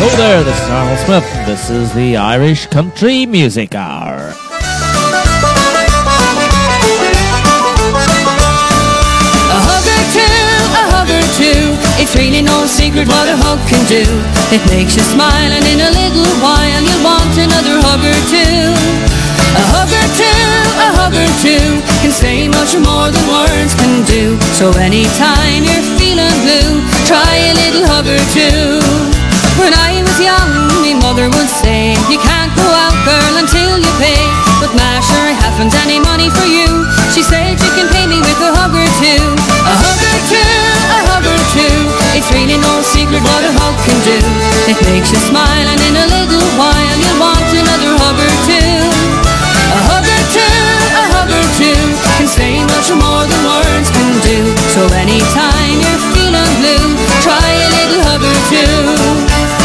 Hello there, this is Arnold Smith. This is the Irish Country Music Hour. A hug or two, it's really no secret what a hug can do. It makes you smile and in a little while you'll want another hug or two. A hug or two can say much more than words can do. So anytime you're feeling blue, try a little hug or two. When I was young, my mother would say, you can't go out, girl, until you pay. But ma, sure, I haven't any money for you. She said you can pay me with a hug or two. A hug or two, it's really no secret what a hug can do. It makes you smile and in a little while you'll want another hug or two. A hug or two can say much more than words can do. So anytime you're feeling blue, try a little hug or two.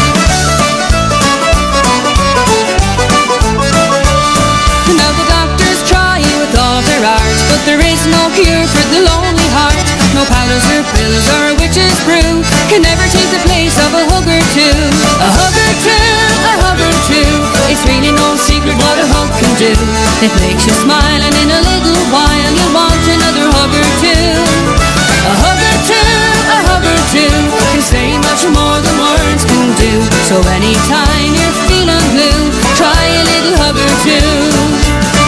Now the doctors try with all their art, but there is no cure for the lonely heart. No powders or pills or witch's brew can never take the place of a hug or two. A hug or two, it's really no secret what a hug can do. It makes you smile and in a little while you'll want another hug or two. A hug or two can say much more than words can do. So anytime you're feeling blue, try a little hug or two.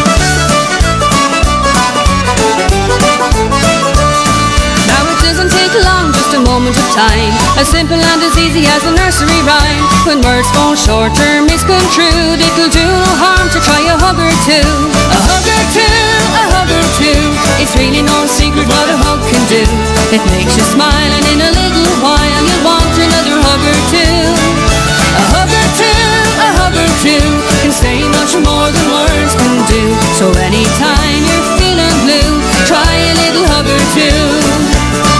Doesn't take long, just a moment of time. As simple and as easy as a nursery rhyme. When words fall short or misconstrued, it'll do no harm to try a hug or two. A hug or two, it's really no secret what a hug can do. It makes you smile and in a little while you'll want another hug or two. A hug or two can say much more than words can do. So anytime you're feeling blue, try a little hug or two.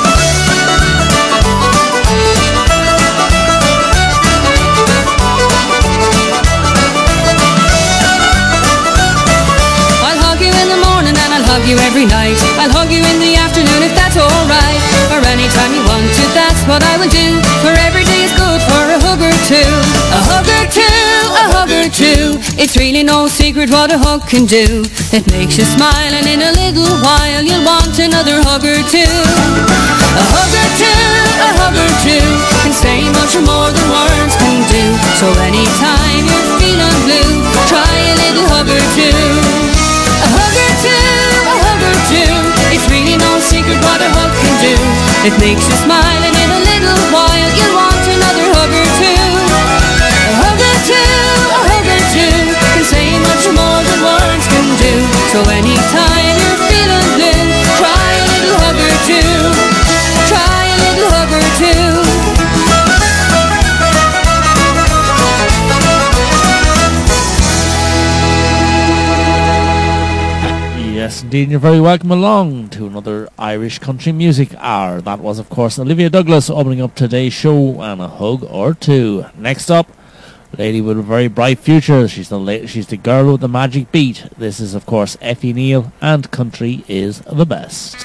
I'll hug you every night. I'll hug you in the afternoon if that's alright. Or anytime you want to, that's what I will do. For every day is good for a hug or two. A hug or two, it's really no secret what a hug can do. It makes you smile and in a little while you'll want another hug or two. A hug or two can say much more than words can do. So anytime you're feeling blue, try a little hug or two. A hug or two, it's really no secret what a hug can do. It makes you smile and in a little while you'll want another hug or two. A hug or two can say much more than words can do. So anytime you're feeling blue, try a little hug or two. Try a little hug or two. Yes, indeed, you're very welcome along to another Irish Country Music Hour. That was, of course, Olivia Douglas opening up today's show, and a hug or two. Next up, a lady with a very bright future. She's the girl with the magic beat. This is, of course, Effie Neal, and Country is the Best.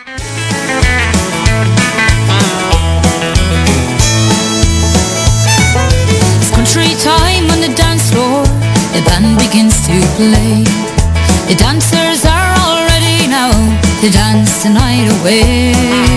It's country time on the dance floor. The band begins to play. The dancers are all ready now to dance the night away.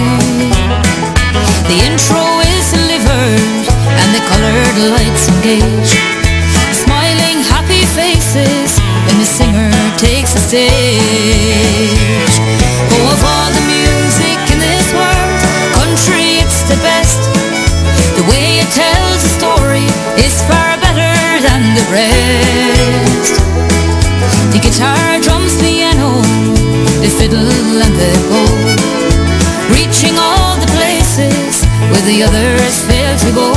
The intro is delivered and the coloured lights engage. Smiling happy faces when the singer takes the stage. Oh, of all the music in this world, country it's the best. The way it tells a story is far better than the rest. The guitar, drums, piano, the fiddle and the bow, reaching all the places where the others fail to go.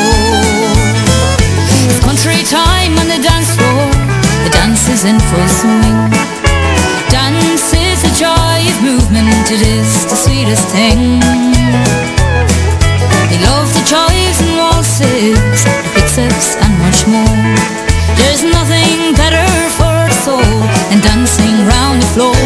It's country time on the dance floor. The dance is in full swing. Dance is a joy of movement. It is the sweetest thing. They love the chives and waltzes, the quick-steps and much more. There's nothing better for the soul than dancing round the floor.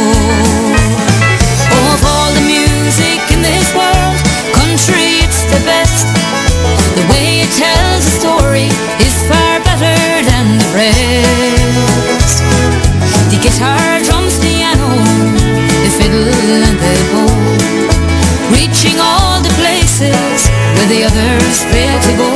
Oh, of all the music in this world, country it's the best. The way it tells a story is far better than the rest. The guitar, drums, piano, the fiddle and the bow, reaching all the places where the others fail to go.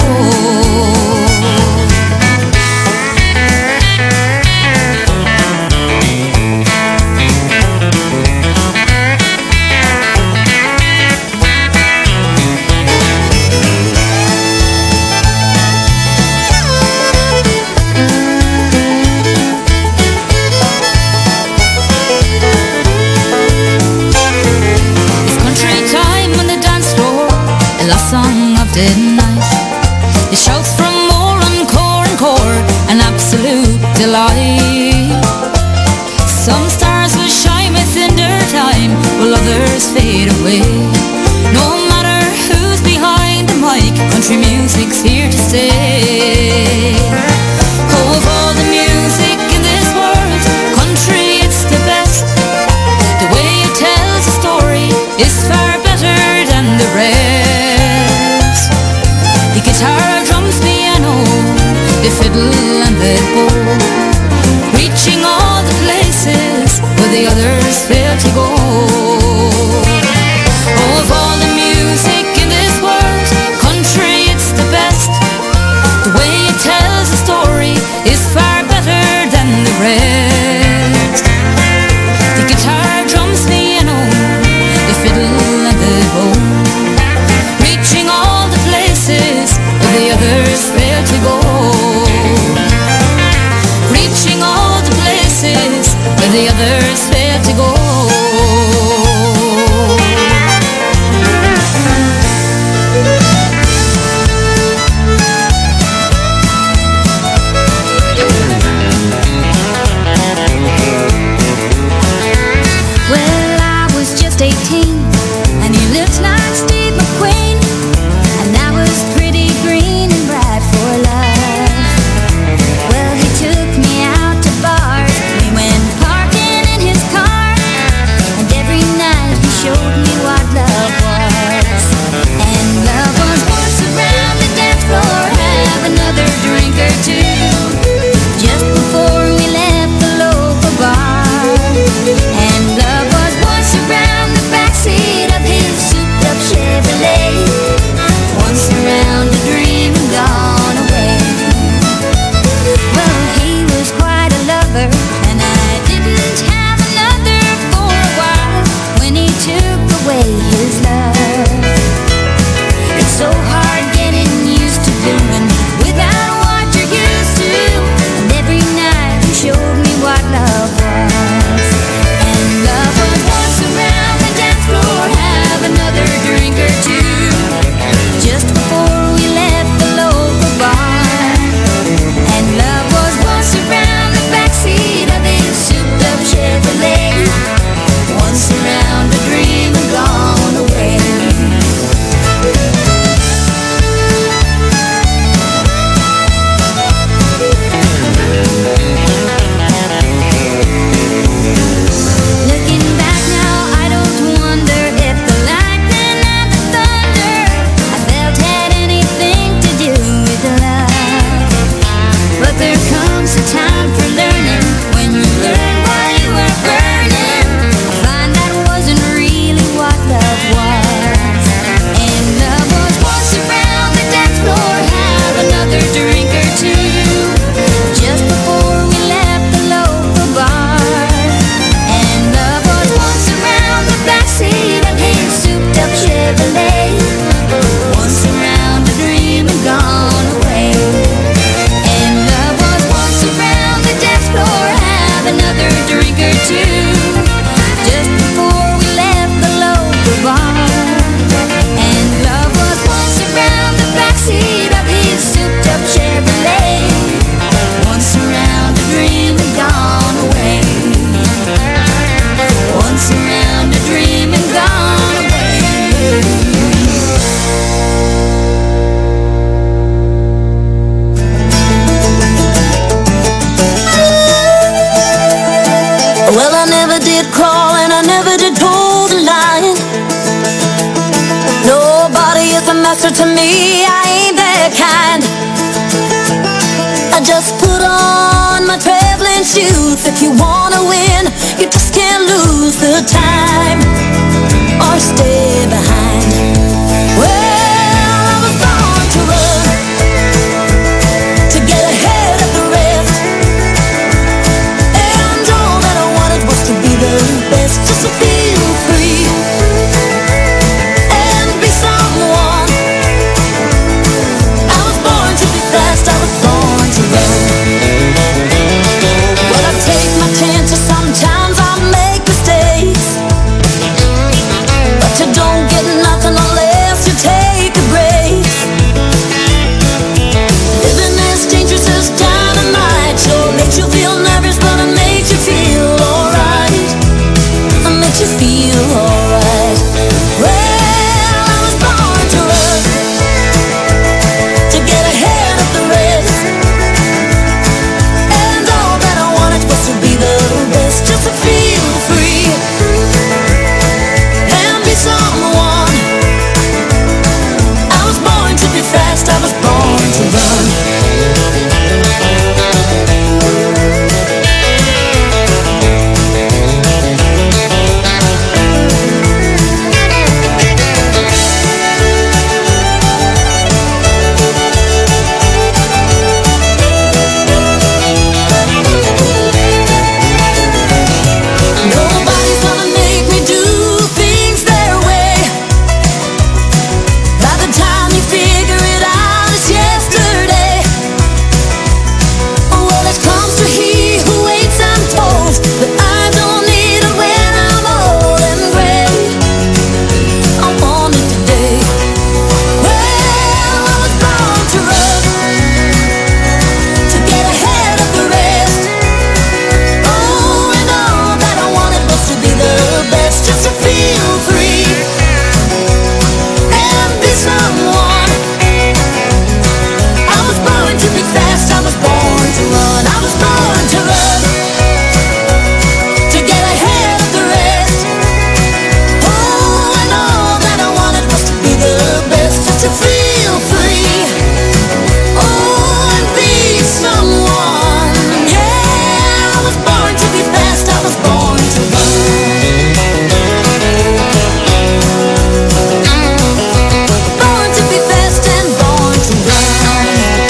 Song of the night, the shouts from more encore, an absolute delight. Some stars will shine within their time, while others fade away. No matter who's behind the mic, country music's here to stay. Oh, of all the music in this world, country it's the best. The way it tells a story is far better than the rest. The guitar, drums, piano, the fiddle and the bow, reaching all the places where the others fail to go. Oh, of all the music in this world, country it's the best. The way it tells a story is far better than the rest. The guitar, drums, piano, the fiddle and the bow, reaching all the places where the others fail to go. Reaching all the places where the others fail to go. Well, I was just 18 and he looked like Steve McQueen, and I was pretty green and bright for love. Well, he took me out to bars, we went parking in his car, and every night he showed me what love was. And love was once around the dance floor, have another drink or two, just before we left the local bar. And love was once around the backseat of his souped-up Chevrolet, once around a dream and gone away. Well, he was quite a lover, and I didn't have another for a while when he took away his love. It's so hard getting used to doing without what you're used to, and every night he showed me what love was. And love was once around the dance floor, have another drink or two, just before we left the local bar. And love was once around the backseat of his souped-up Chevrolet, once around a dream and gone away. Looking back now, I don't wonder if the lightning and the thunder I felt had anything to do with love. But there comes a time for learning, when you learn while you are burning, I find that wasn't really what love was. And love was once around the dance floor, have another drink or two, just before we left the local bar. And love was once around the backseat of his souped-up Chevrolet, once around a dream and gone away. And love was once around the dance floor, have another drink or two, just before we left the local bar. And love was once around the backseat of his souped-up Chevrolet, once around a dream and gone away. Once around a dream and gone away. Well, I never did crawl and I never did toe the line. Nobody is a master to me, I ain't that kind. youth. If you wanna win, you just can't lose the time or stay behind. Well, I was born to run, to get ahead of the rest, and all that I wanted was to be the best, just to feel free and be someone. I was born to be fast, I was born to run. Well, I take my chances, sometimes I make mistakes, but you don't get nothing unless you take a break. Living as dangerous as dynamite, sure makes you feel nervous, but it makes you feel alright. It makes you feel alright. Well, I was born to run, to get ahead of the rest, and all that I wanted was to be the best, just to feel free and be someone. I was born to be fast, I was born to run. Nobody's gonna make me do things their way. By the time you figure it out, it's yesterday. Well, it comes to he who waits, I'm told, but I don't need it when I'm old and gray. I want it today. Well, I was born to run, to get ahead of the rest. Oh, and all that I wanted was to be the best, just to feel free and be someone. I was born to be fast, I was born to run. I was born to run, to get ahead of the rest. Oh, and all that I wanted was to be the best, just to feel free. Oh, and be someone. Yeah, I was born to be fast, I was born to run. Born to be fast and born to run.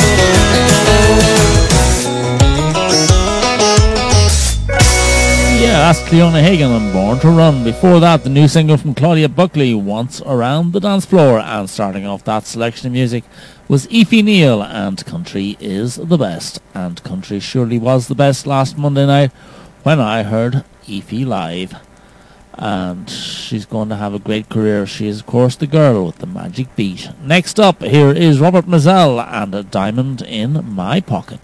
Yeah, that's Cleona Hagan and Born to Run. Before that, the new single from Claudia Buckley, Once Around the Dance Floor. And starting off that selection of music was Aoife Neal and Country is the Best. And country surely was the best last Monday night when I heard Aoife live. And she's going to have a great career. She is, of course, the girl with the magic beat. Next up, here is Robert Mazzell and A Diamond in My Pocket.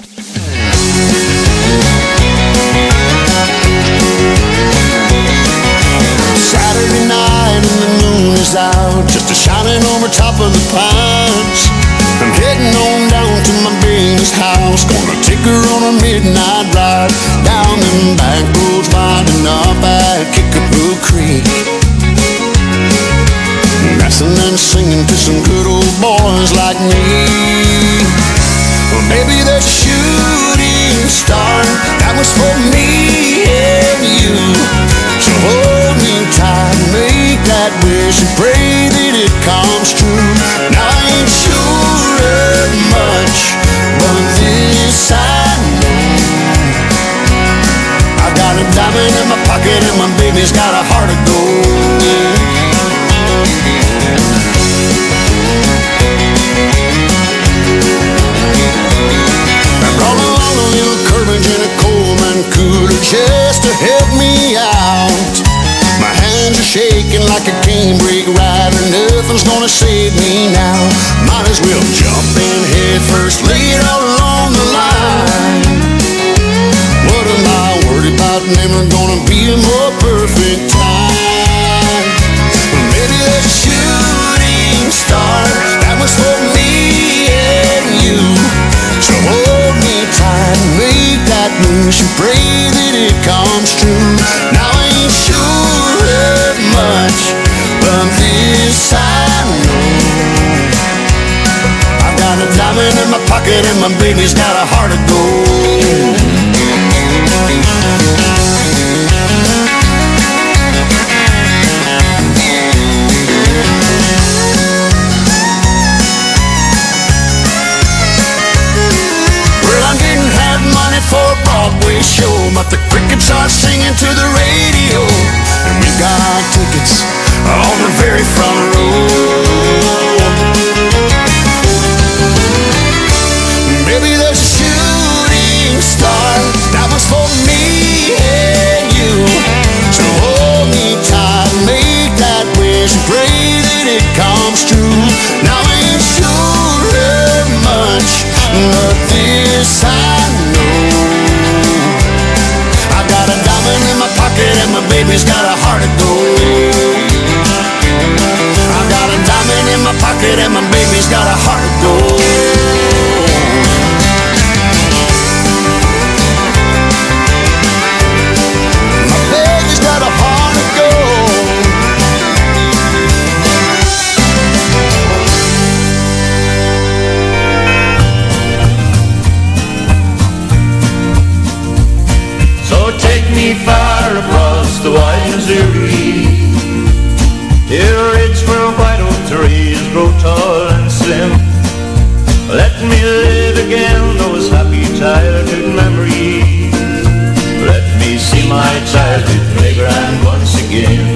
Saturday night and the moon is out, just a shining over top of the pines. I'm heading on down to my baby's house, gonna take her on a midnight ride down them back roads winding up at Kickapoo Creek. Dancing and singing to some good old boys like me. Well, baby, the shooting star, that was for me and you. So hold me tight, make that wish and pray that it comes true. Now I ain't sure of much, but this I know. I've got a diamond in my pocket and my baby's got a heart of gold. I brought along a little Courage in a Coleman cooler just to help me out. My hands are shaking like a canebrake rider, nothing's gonna save me now. Might as well jump in head first, lay it all along the line. What am I worried about? Never gonna be a more perfect time. Maybe the shooting star, that was for me and you. So hold me tight, make that wish and pray that it comes true. Now I ain't sure of much, but this I know. I've got a diamond in my pocket and my baby's got a heart of gold. show, but the crickets are singing to the radio, and we got tickets on the very front row. Maybe there's a shooting star that was for me and you. So hold me tight, make that wish, pray that it comes true. Now I ain't sure much, but this I know. I got a diamond in my pocket and my baby's got a heart of gold. I got a diamond in my pocket and my baby's got a heart of gold. Far across the wide Missouri, here it's where white oak trees grow tall and slim. Let me live again those happy childhood memories. Let me see my childhood playground once again.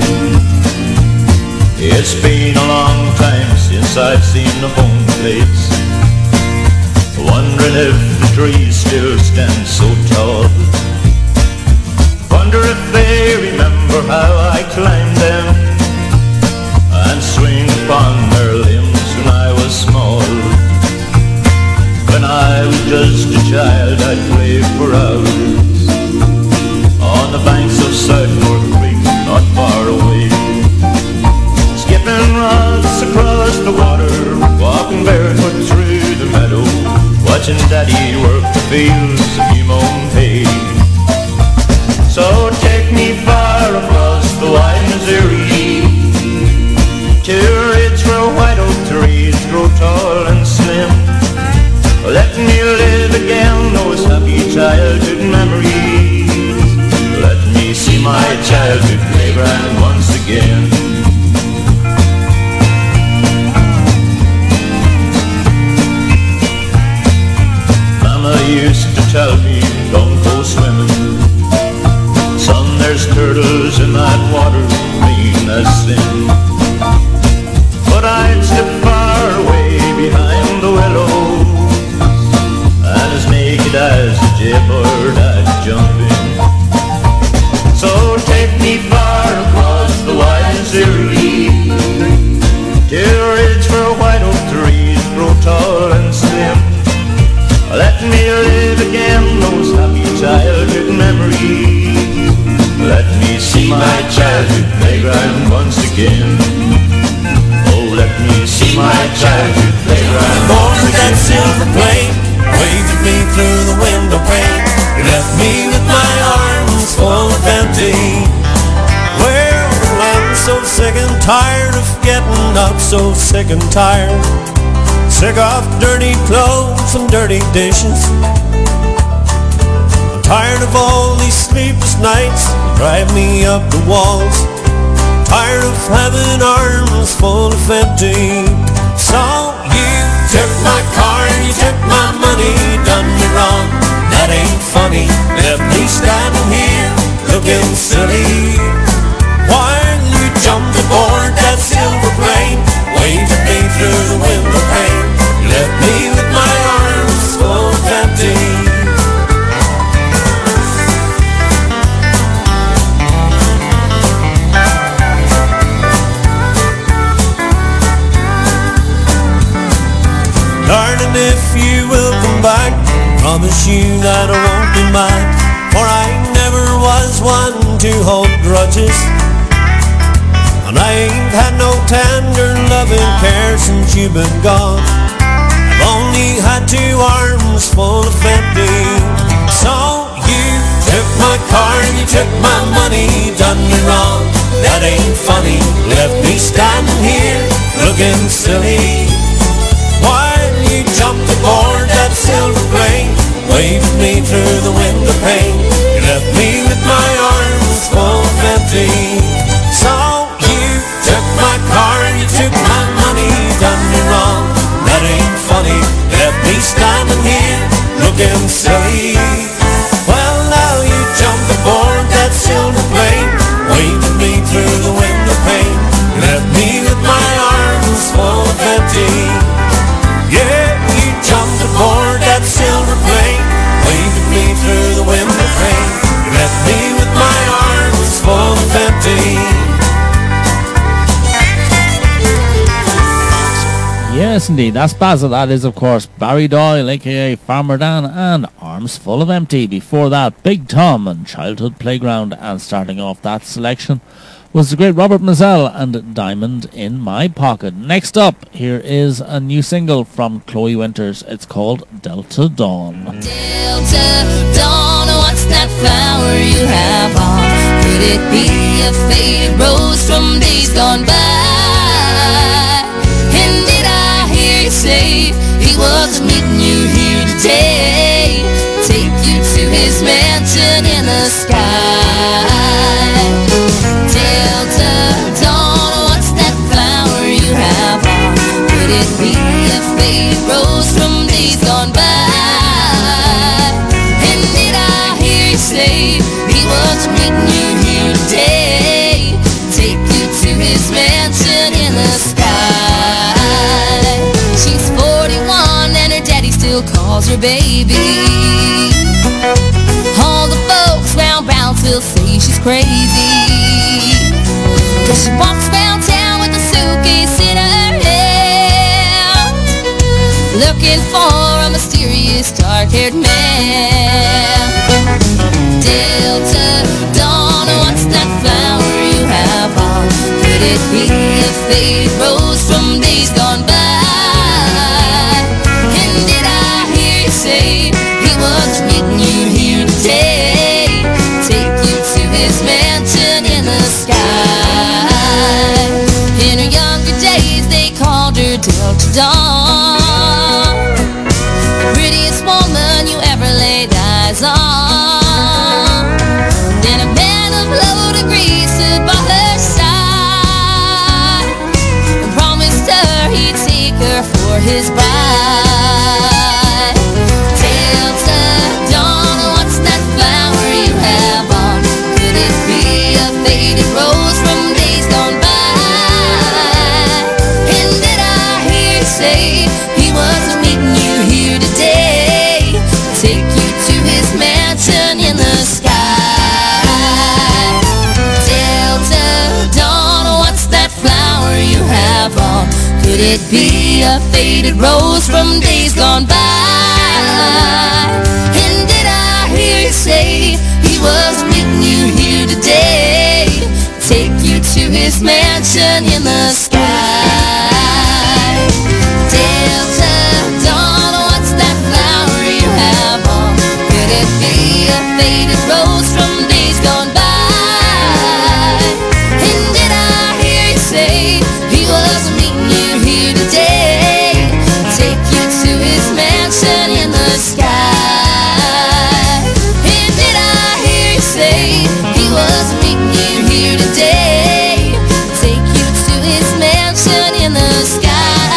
It's been a long time since I've seen the home place, wondering if the trees still stand so tall. Wonder if they remember how I climbed them and swing upon their limbs when I was small. When I was just a child, I'd play for hours on the banks of South Fork Creek, not far away, skipping rocks across the water, walking barefoot through the meadow, watching Daddy work the fields of new mown hay. So take me far across the wide Missouri, to a ridge where white oak trees grow tall and slim. Let me live again those happy childhood memories. Let me see my childhood playground once again. Mama used to tell me, don't go swimming, son, there's turtles in that water, clean as sin. But I'd slip far away behind the willows, and as naked as a jaybird I'd jump in. So take me far across the wide Missouri, to a ridge where white oak trees grow tall and slim. Let me live again those happy childhood memories. Let me see my childhood playground once again. Oh, let me see my childhood playground once again. That silver plane waved at me through the window pane. You left me with my arms full of empty. Well, I'm so sick and tired of getting up, so sick and tired. Sick of dirty clothes and dirty dishes. Tired of all these sleepless nights that drive me up the walls. Tired of having arms full of empty. So you took my car and you took my money, done me wrong, that ain't funny. Left me standing here looking silly while you jumped aboard that silver plane, waved at me through the window pane. You left me with my arms full of empty. Darling, if you will come back, promise you that I won't be mad, for I never was one to hold grudges, and I ain't had no tender loving care since you've been gone. I've only had two arms full of empty. So you took my car and you took my money, done me wrong, that ain't funny. Left me standing here looking silly while you jumped aboard that silver plane, waved me through the window pane. You left me with my arms full of empty. So you took my car and you took my money, done me wrong, that ain't funny. Left me standing here looking silly. Well, now you Yes, indeed. That's Basil. That is, of course, Barry Doyle, a.k.a. Farmer Dan, and Arms Full of Empty. Before that, Big Tom and Childhood Playground. And starting off that selection was the great Robert Mazzell and Diamond in My Pocket. Next up, here is a new single from Chloe Winters. It's called Delta Dawn. Delta Dawn, what's that flower you have on? Could it be a faded rose from days gone by? And did I hear you say he was meeting you here today? Take you to his mansion in the sky. Delta Dawn, what's that flower you have on? Could it be a faded rose from days gone by? And did I hear you say he was meeting you here today? Take you to his mansion in the sky. She's 41 and her daddy still calls her baby. All the folks round Brownsville say she's crazy, 'cause she walks round town with a suitcase in her hand, looking for a mysterious dark-haired man. Delta Dawn, what's that flower you have on? Could it be a faded rose from days gone by? And did I hear you say he was meeting you here today? Take you to his mansion in the sky. In her younger days they called her Delta Dawn, the prettiest woman you ever laid eyes on. Then a man of low degree stood by her side and promised her he'd take her for his bride. Delta Dawn, what's that flower you have on? Could it be a faded rose from days gone by? And did I hear you say he was meeting you here today? Take you to his mansion in the sky. Delta Dawn, what's that flower you have on? Could it be a faded rose from days gone by? And did I hear you say he was meeting you here today? Take you to his mansion in the sky. Delta Dawn, what's that flower you have on? Could it be a faded rose from days gone by? And did I hear you say he was meeting you here today? Take you to his mansion in the sky. And did I hear you say he was meeting you here today? Take you to his mansion in the sky.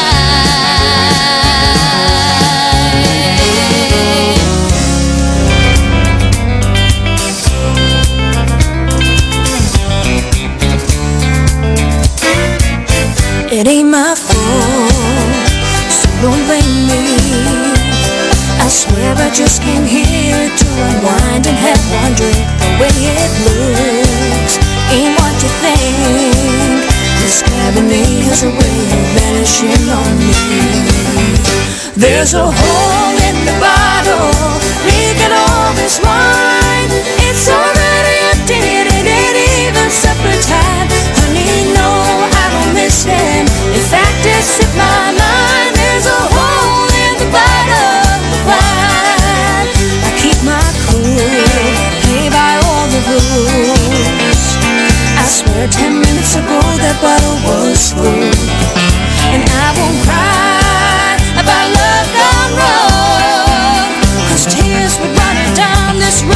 It ain't my fault, so don't blame me. I swear I just came here to unwind and have one drink. The way it looks ain't what you think. This Cabernet has a way of vanishing on me. There's a hole in the bottle, leaking all this wine. It's already empty, it ain't even supper time. Honey, no, I don't miss him. In fact, it slipped my mind. There's a hole in the bottle of wine. I keep my cool, play by all the rules. I swear 10 minutes ago that bottle was full. And I won't cry about love gone wrong, 'cause tears would run down this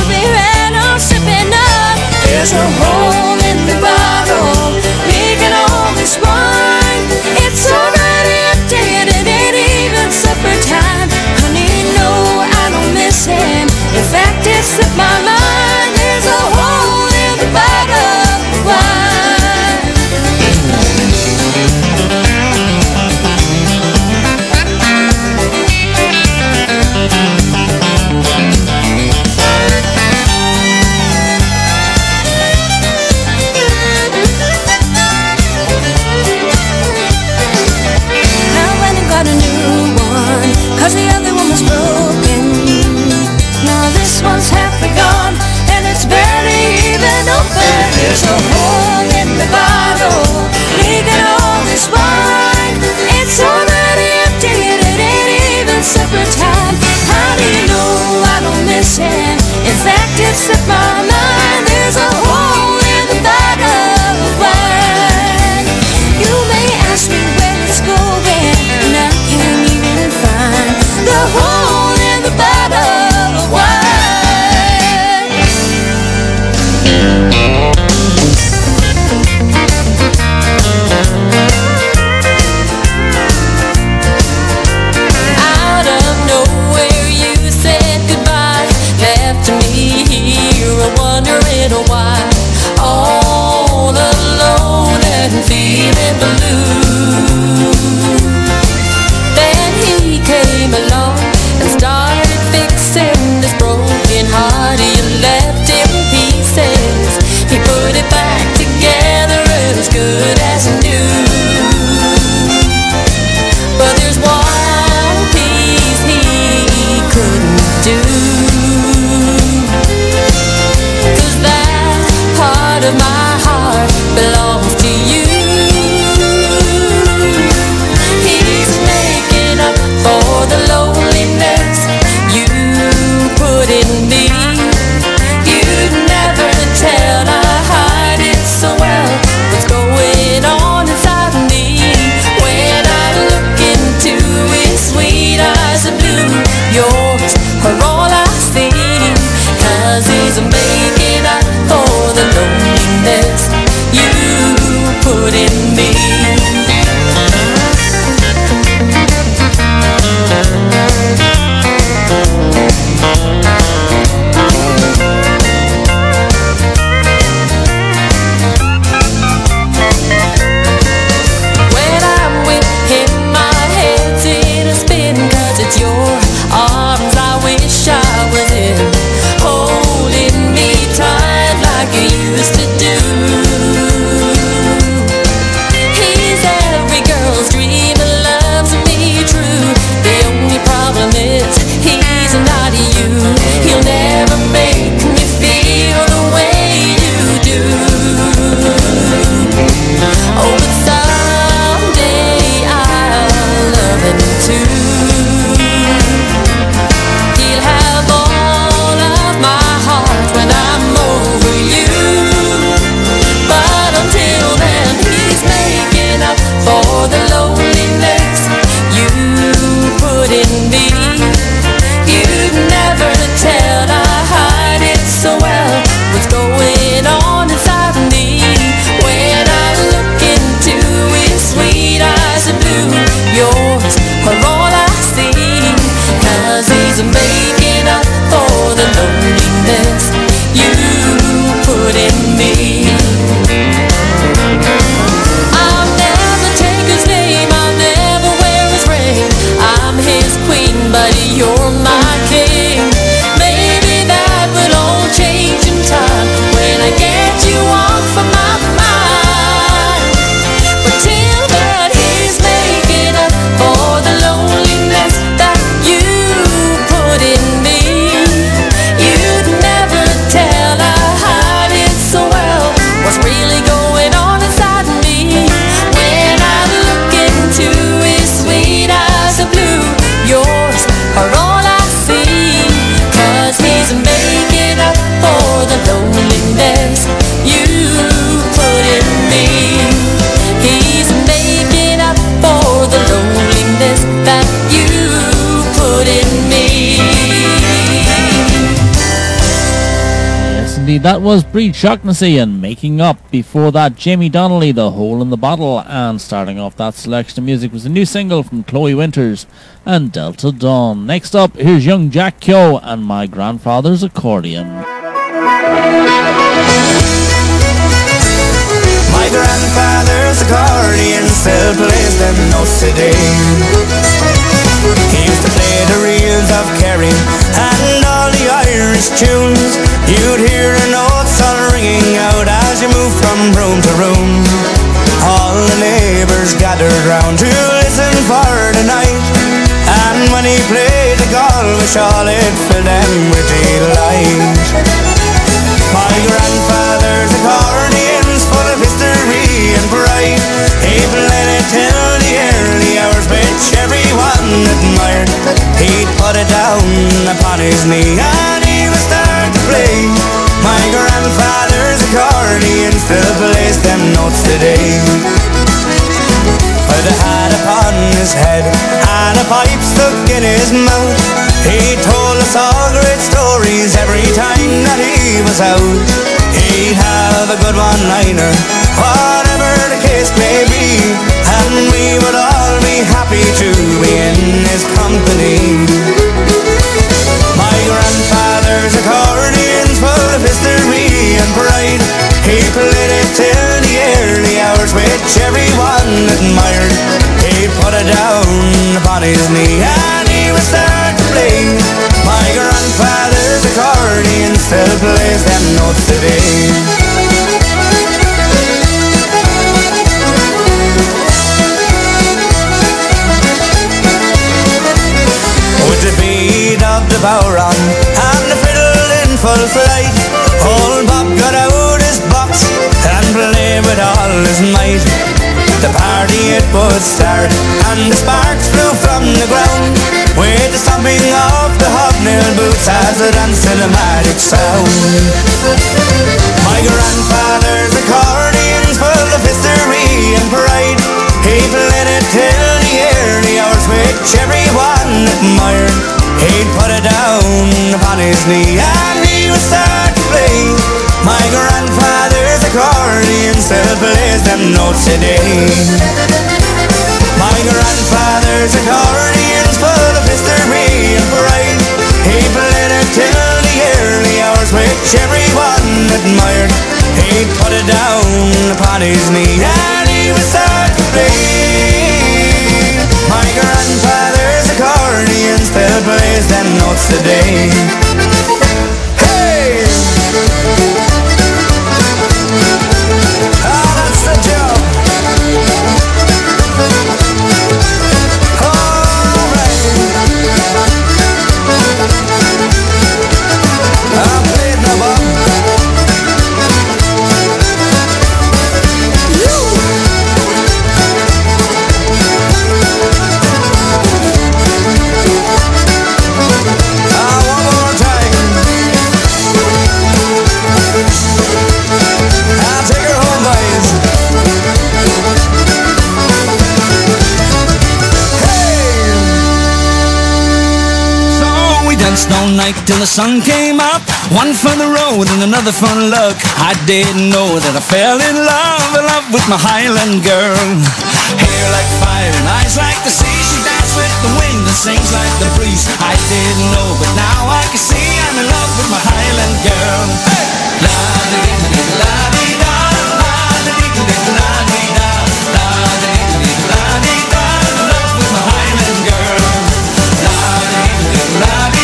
indeed. That was Breed Shaughnessy and Making Up. Before that, Jamie Donnelly, The Hole in the Bottle. And starting off that selection of music was a new single from Chloe Winters and Delta Dawn. Next up, here's young Jack Keogh and My Grandfather's Accordion. My grandfather's accordion still plays them notes today. He used to play the reels of Kerry and all the Irish tunes. You'd hear the notes all ringing out as you moved from room to room. All the neighbours gathered round to listen for the night. And when he played the Galway shawl, it filled them with delight. My grandfather's accordion's full of history and pride. He played it till the early hours, which everyone admired. He'd put it down upon his knee and he would start to play. My grandfather's accordion still plays them notes today. With a hat upon his head and a pipe stuck in his mouth, he told us all great stories every time that he was out. He'd have a good one-liner, whatever the case may be, and we would all be happy to be in his company. My grandfather's accordion's full of history and pride. He played it till the early hours, which everyone admired. He put it down upon his knee and he would start to play. My grandfather's accordion still plays them notes today. With the beat of the bodhrán and the fiddle in full flight, old Bob got out his box and played with all his might. The party it would start and the sparks flew from the ground, with the stomping of the hobnail boots as the dance cinematic sound. My grandfather's accordion's full of history and pride. He played it till the early hours, which everyone admired. He'd put it down upon his knee and he would start to play. My grandfather's accordion still plays them notes today. My grandfather's accordion's full of history and pride. He played it till the early hours, which everyone admired. He put it down upon his knee and he would start to play. My grandfather's accordion still plays them notes today. Hey! Ah, that's the job. All night till the sun came up, one for the road and another for luck. I didn't know that I fell in love with my Highland girl. Hair like fire and eyes like the sea, she danced with the wind and sings like the breeze. I didn't know, but now I can see I'm in love with my Highland girl. Hey! La di di la di da, la di di la di da, la di di la di da, in love with my Highland girl. La di di la di.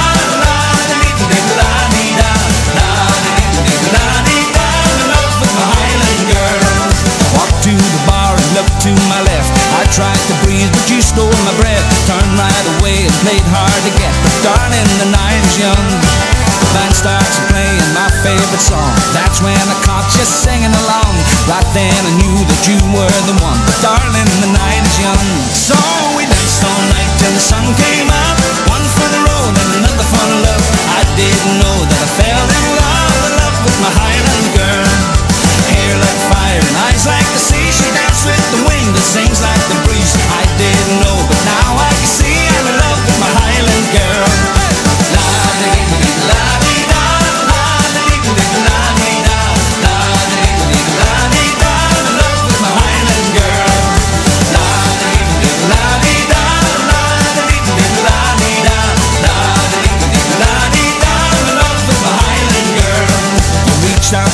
To my left, I tried to breathe, but you stole my breath. Turned right away and played hard to get, but darling, the night is young. The band starts playing my favorite song. That's when I caught you singing along. Right then I knew that you were the one, but darling, the night is young. So we danced all night till the sun came up, one for the road and another for love. I didn't know that I fell in love with my Highland girl. Hair like fire and eyes like the sea, she danced with the wind that sings like the breeze. I didn't know, but now I can see I'm in love with my Highland girl. La di di la di da, la di di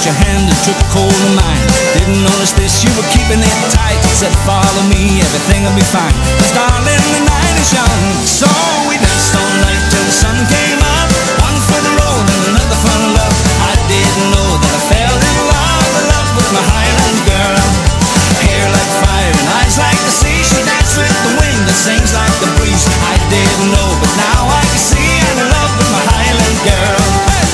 reached your hand and took hold of mine. Didn't notice this, you were keeping it tight. Said follow me, everything will be fine. 'Cause darling, the night is young. So we danced all night till the sun came up. One for the road and another for love. I didn't know that I fell in love with my Highland girl. Hair like fire and eyes like the sea. She danced with the wind and sings like the breeze. I didn't know, but now I can see I'm in love with my Highland girl.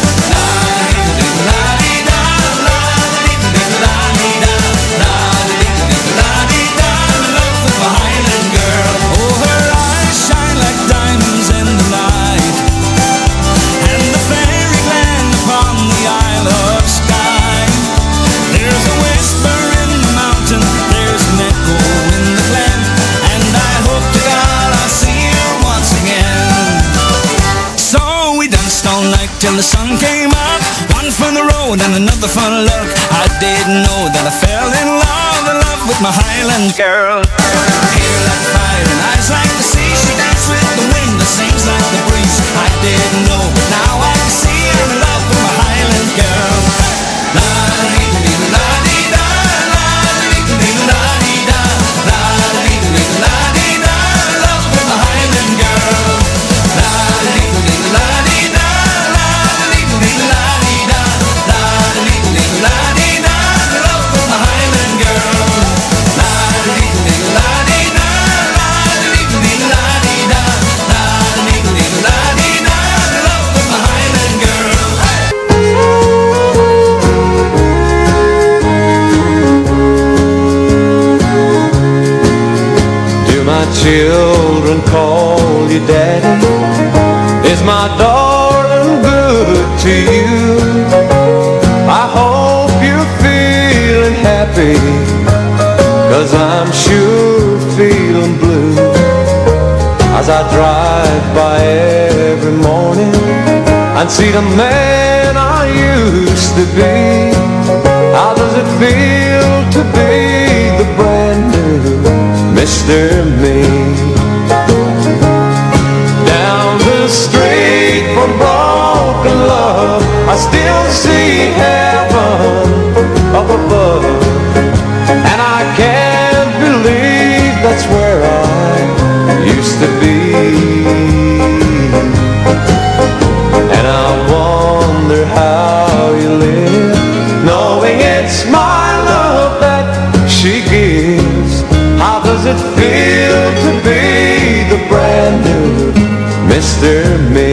Till the sun came up, one for the road and another for love. I didn't know that I fell in love with my Highland girl. Hair like fire and eyes like the sea. She danced with the wind and sings like the breeze. I didn't know, but now I can see I'm in love with my Highland girl. La dee dee la dee da, la dee dee la dee da, la dee dee la dee da, love with my Highland girl. La dee dee la dee da. Children call you daddy. Is my darling good to you? I hope you're feeling happy, 'cause I'm sure feeling blue. As I drive by every morning and see the man I used to be. How does it feel to be the brand new Mr. Me? Down the street from broken love, I still see heaven up above, and I can't believe that's where I used to be. And I wonder how you live, knowing it's my love that she gives. How does it feel to be the brand new Mr. Me?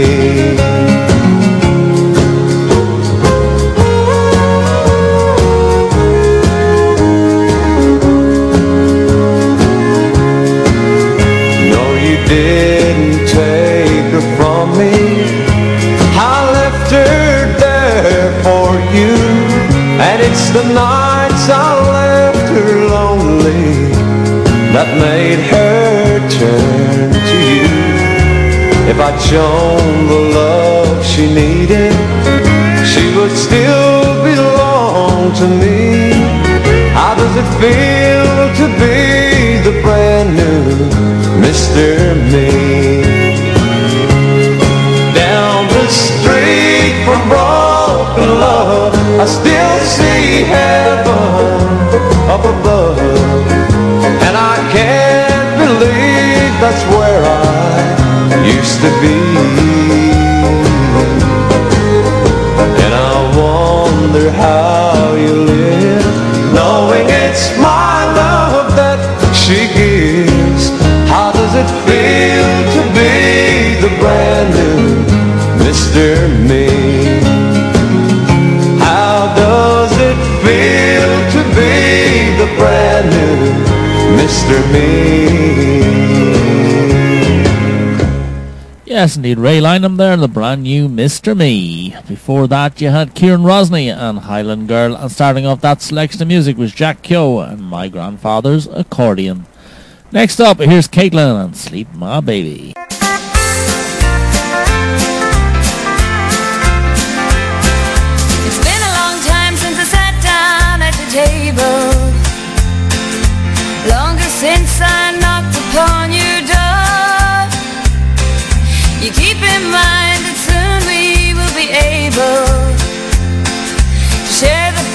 No, you didn't take her from me. I left her there for you, and it's the nights I left her lonely that made her turn to you. If I'd shown the love she needed, she would still belong to me. How does it feel to be the brand new Mr. Me? Down the street from broken love, I still see heaven up above, and I can't believe that's where I used to be. And I wonder how you live, knowing it's my love that she gives. How does it feel to be the brand new Mr. Me? How does it feel to be the brand new Mr. Me? Yes, indeed, Ray Lynham there, the brand new Mr. Me. Before that, you had Kieran Rosny and Highland Girl, and starting off that selection of music was Jack Keogh and My Grandfather's Accordion. Next up, here's Caitlin and Sleep My Baby. It's been a long time since I sat down at the table, longer since I knocked upon your door. You keep in mind that soon we will be able to share the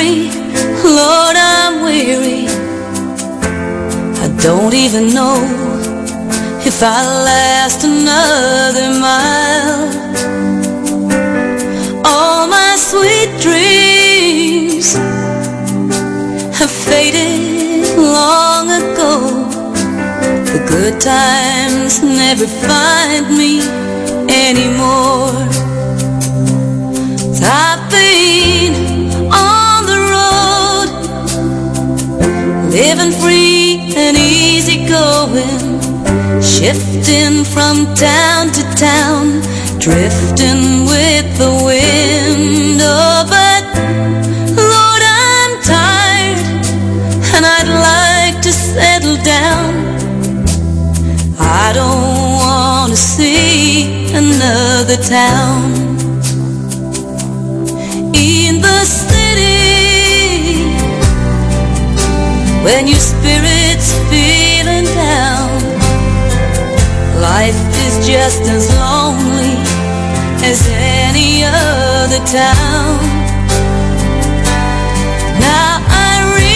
hungry, Lord, I'm weary. I don't even know if I'll last another mile. All my sweet dreams have faded long ago. The good times never find me anymore. I've been on the road, living free and easy going, shifting from town to town, drifting with the wind. Oh, but Lord, I'm tired and I'd like to settle down. I don't want to see another town. In the city, when your spirit's feeling down, life is just as lonely as any other town. Now I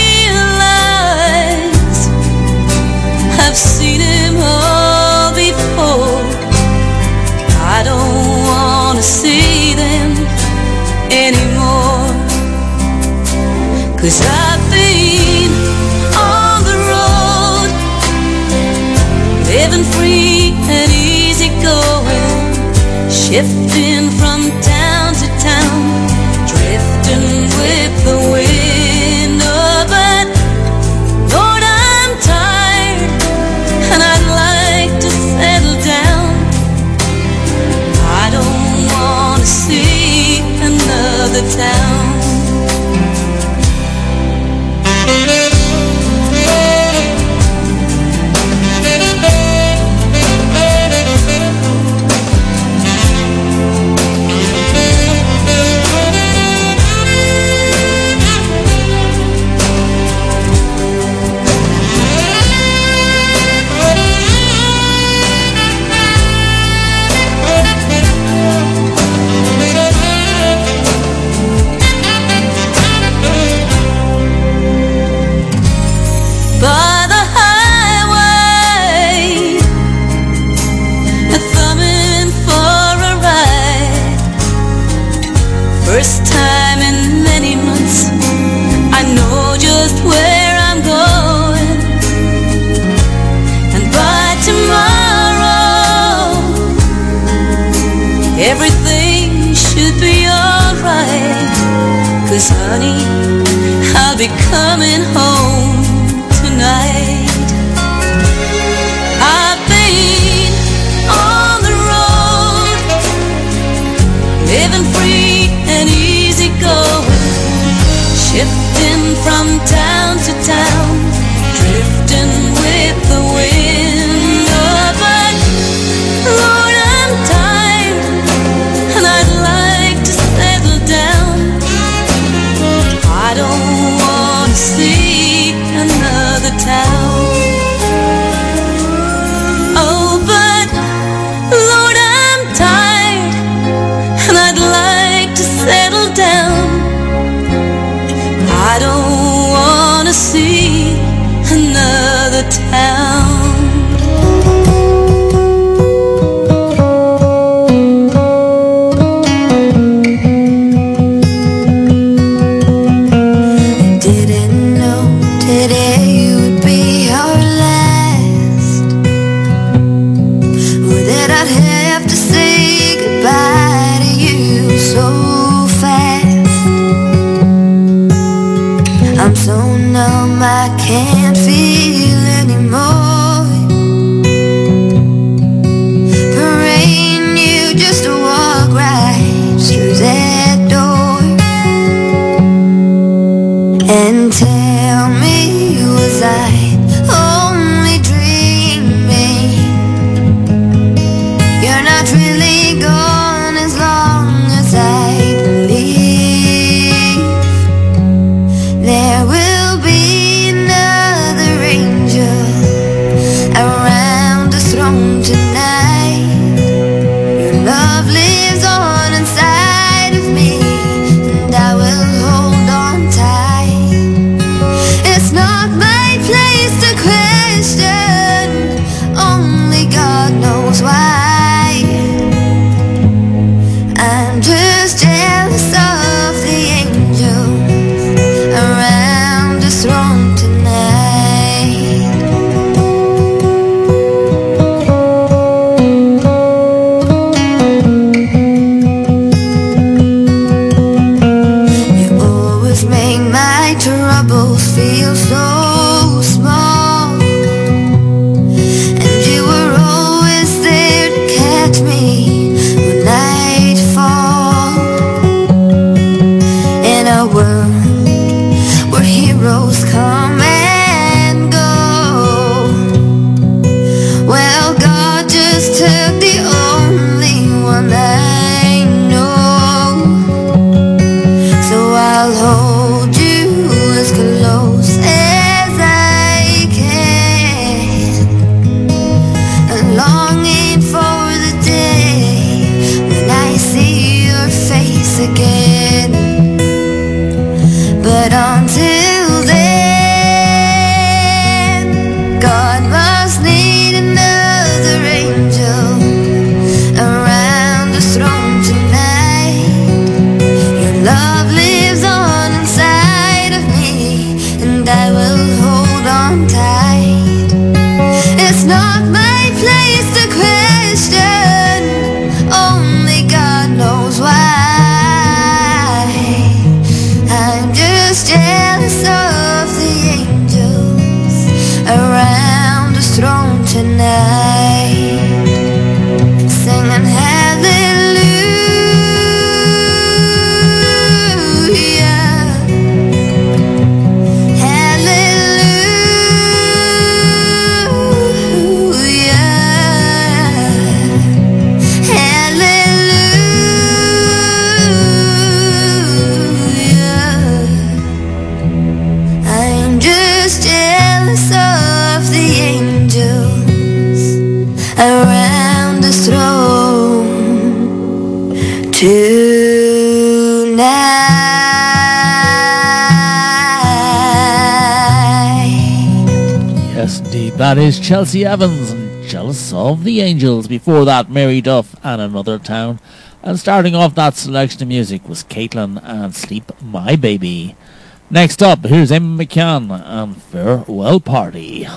realize I've seen him all before. I don't want to see them anymore, 'cause I've been on the road, living free and easy going, shifting from town to town, drifting with the wind. Oh, but Lord, I'm tired and I'd like to settle down. I don't want to see another town. First time in many months, I know just where I'm going, and by tomorrow everything should be alright. 'Cause honey, I'll be coming home tonight. I've been on the road, living free and easy going, shifting from town to town, drifting with the wind. Oh, but Lord, I'm tired and I'd like to settle down. I don't want to see another town. Oh, but Lord, I'm tired and I'd like to settle down. I don't want to see another town. Didn't know today would be our last, or that I'd have to say goodbye to you so fast. I'm so numb I can't feel anymore. Praying you just to walk right through that door and tell me, was I only dreaming? You're not really gone as long as I believe. There will be another angel around the throne tonight. Your love lives on inside of me, and I will hold on tight. feel so small, and you were always there to catch me when night falls. In a world where heroes come and go, well, God just took the only one I know. So I'll hold you as close as I can, longing for the day when I see your face again. But until then, God must need another angel around the throne tonight. Your love lives on inside of me, and I will hold on tight. It's not my place to question, only God knows why. I'm just jealous of the angels around the throne tonight, singing hallelujah, hallelujah, hallelujah. I'm just jealous of the angels around the throne tonight. Yes, indeed. That is Chelsea Evans and Jealous of the Angels. Before that, Mary Duff and Another Town. And starting off that selection of music was Caitlin and Sleep My Baby. Next up, here's Emma McCann and Farewell Party.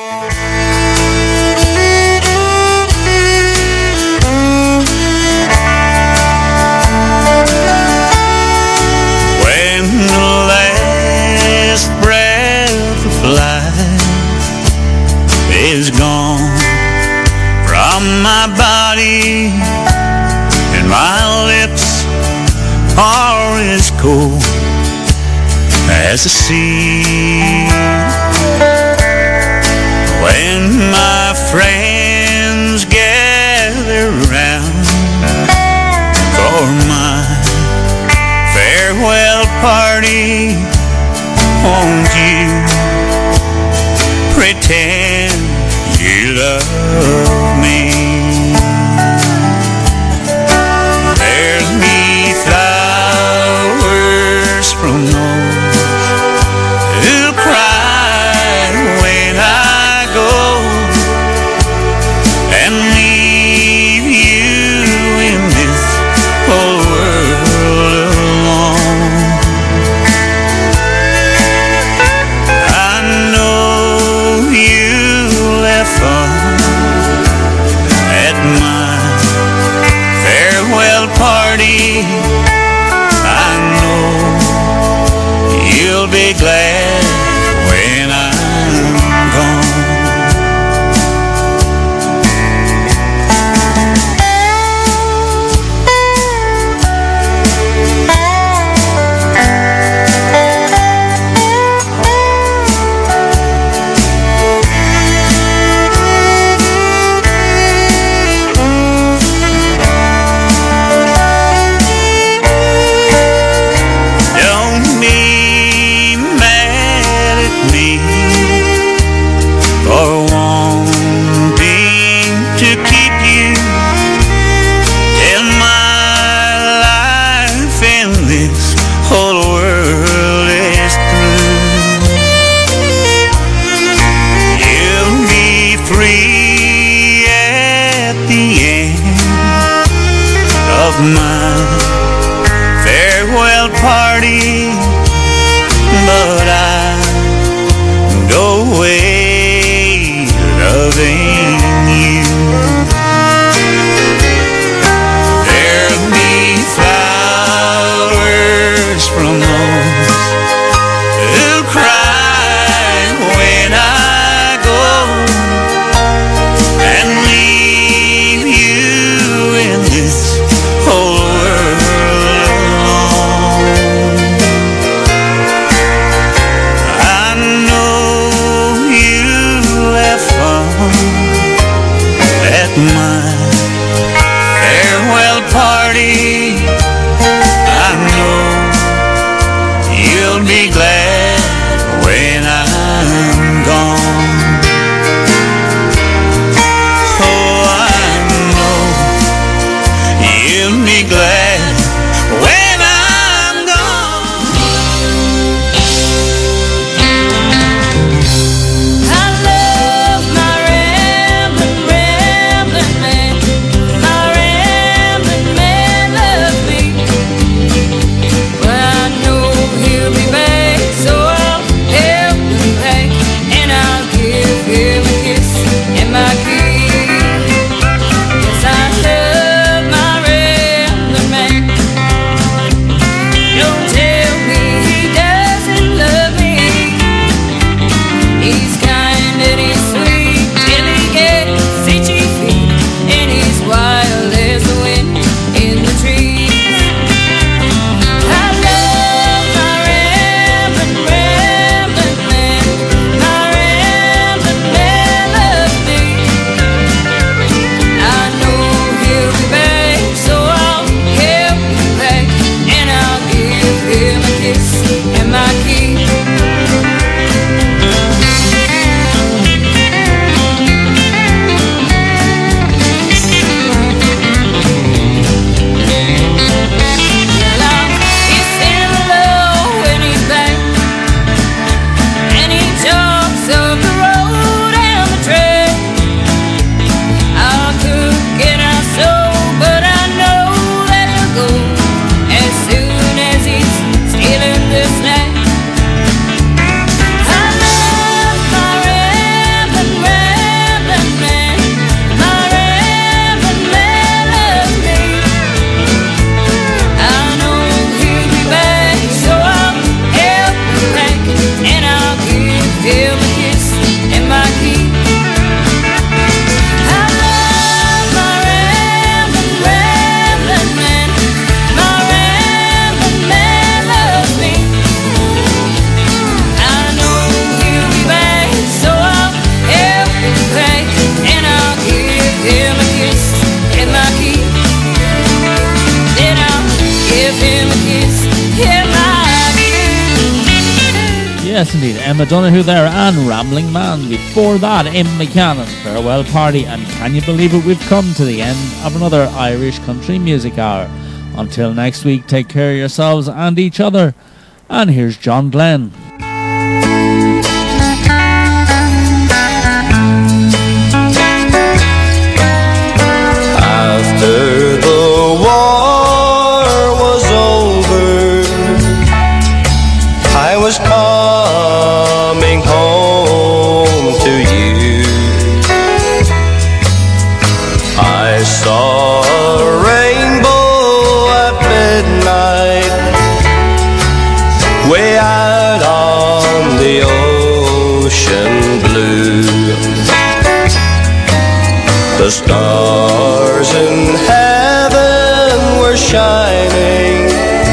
When the last breath of life is gone from my body and my lips are as cold as the sea, when my friends gather round for my farewell party, won't you pretend you love me? There'll be flowers from those who cried when I go and leave you in this whole world alone. I know you'll have fun at my farewell party. I know you'll be glad when I'm gone. Don't be mad Yes, indeed. Emma Donoghue there and Rambling Man. Before that, Im McCann, Farewell Party. And can you believe it? We've come to the end of another Irish Country Music Hour. Until next week, take care of yourselves and each other. And here's John Glenn. After the war was over, I was coming home to you. I saw a rainbow at midnight, way out on the ocean blue. The stars in heaven were shining,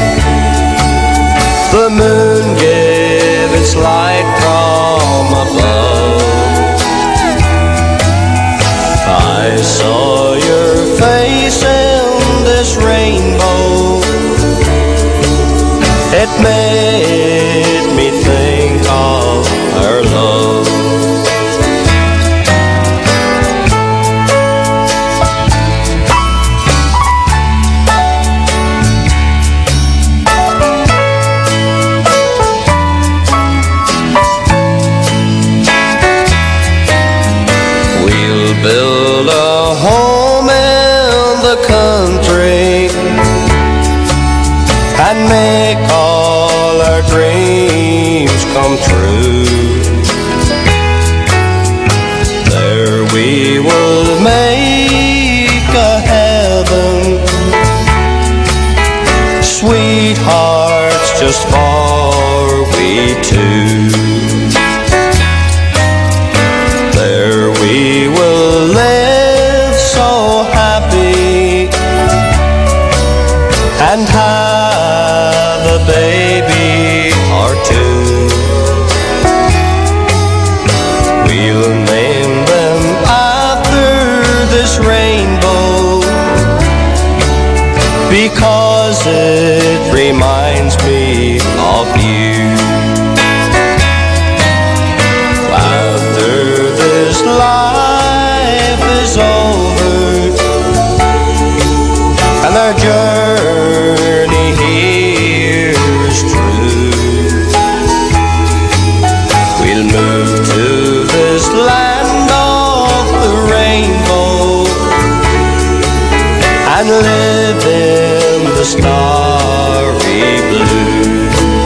the moon gave its light from above. I saw your face in this rainbow, it made me think of our love. Build a home in the country and make all our dreams come true. There we will make a heaven, sweethearts just for we two. There we will live so happy and have a baby or two. We'll name them after this rainbow, because it reminds me of you. After this life is over and our journey here is true, we'll move to this land of the rainbow and live in the starry blue.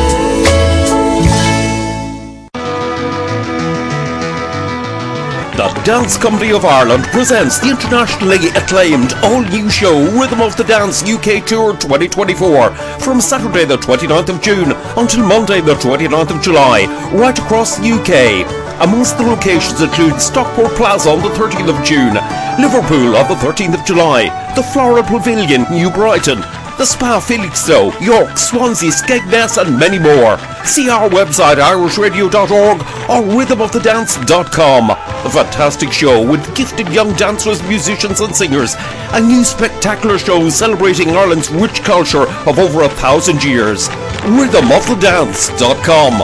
The Dance Company of Ireland presents the internationally acclaimed all-new show Rhythm of the Dance UK Tour 2024 from Saturday the 29th of June until Monday the 29th of July, right across the UK. Amongst the locations include Stockport Plaza on the 13th of June, Liverpool on the 13th of July, the Floral Pavilion, New Brighton, the Spa Felixstowe, York, Swansea, Skegness and many more. See our website irishradio.org or rhythmofthedance.com. A fantastic show with gifted young dancers, musicians and singers. A new spectacular show celebrating Ireland's rich culture of over 1,000 years. Rhythmofthedance.com.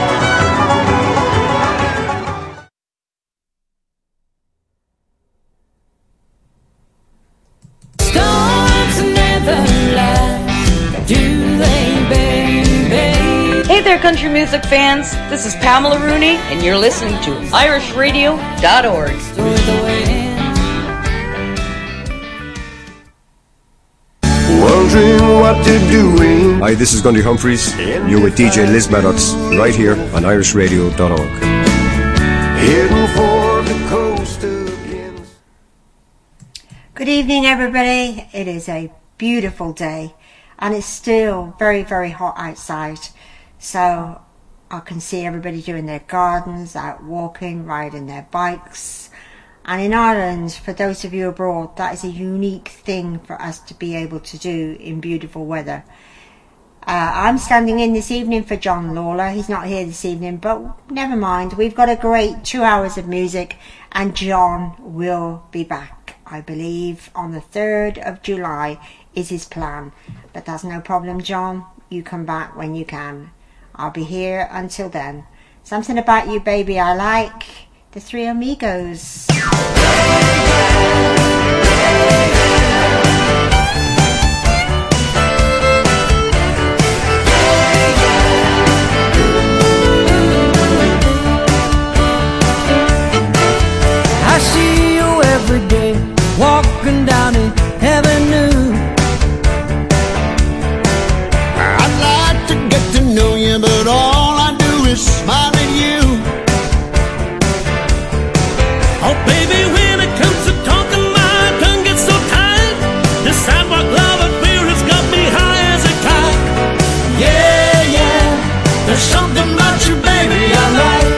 Hey there, country music fans. This is Pamela Rooney, and you're listening to irishradio.org. Wondering what you're doing. Hi, this is Gundy Humphreys. You're with DJ Liz Maddox, right here on irishradio.org. Heading for the coast again. Good evening, everybody. It is a beautiful day, and it's still very, very hot outside. So I can see everybody doing their gardens, out walking, riding their bikes. And in Ireland, for those of you abroad, that is a unique thing for us to be able to do in beautiful weather. I'm standing in this evening for John Lawler. He's not here this evening, but never mind. We've got a great 2 hours of music, and John will be back, I believe, on the 3rd of July is his plan. But that's no problem, John. You come back when you can. I'll be here until then. Something About You Baby I Like, the Three Amigos. I see you every day, walking down the avenue. I'd like to get to know you, but all I do is smile at you. Oh baby, when it comes to talking, my tongue gets so tight. The sidewalk love affair has got me high as a kite. Yeah, yeah, there's something about you, baby, I like.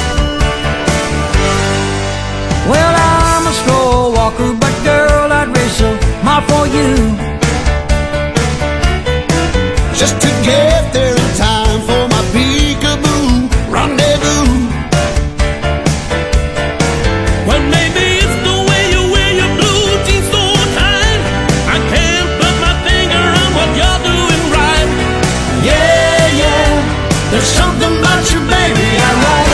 Well, I'm a slow walker, but girl, I'd race a mile for you. Just to get there in time for my peekaboo rendezvous. Well, maybe it's the way you wear your blue jeans so tight. I can't put my finger on what you're doing right. Yeah, yeah, there's something about you, baby, I like.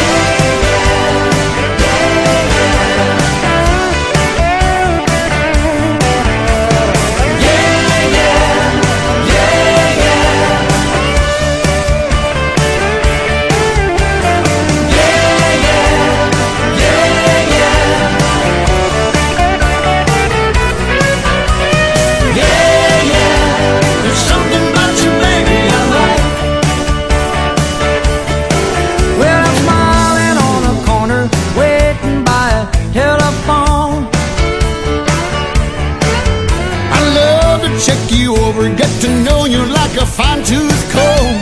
Check you over, get to know you like a fine-tooth comb.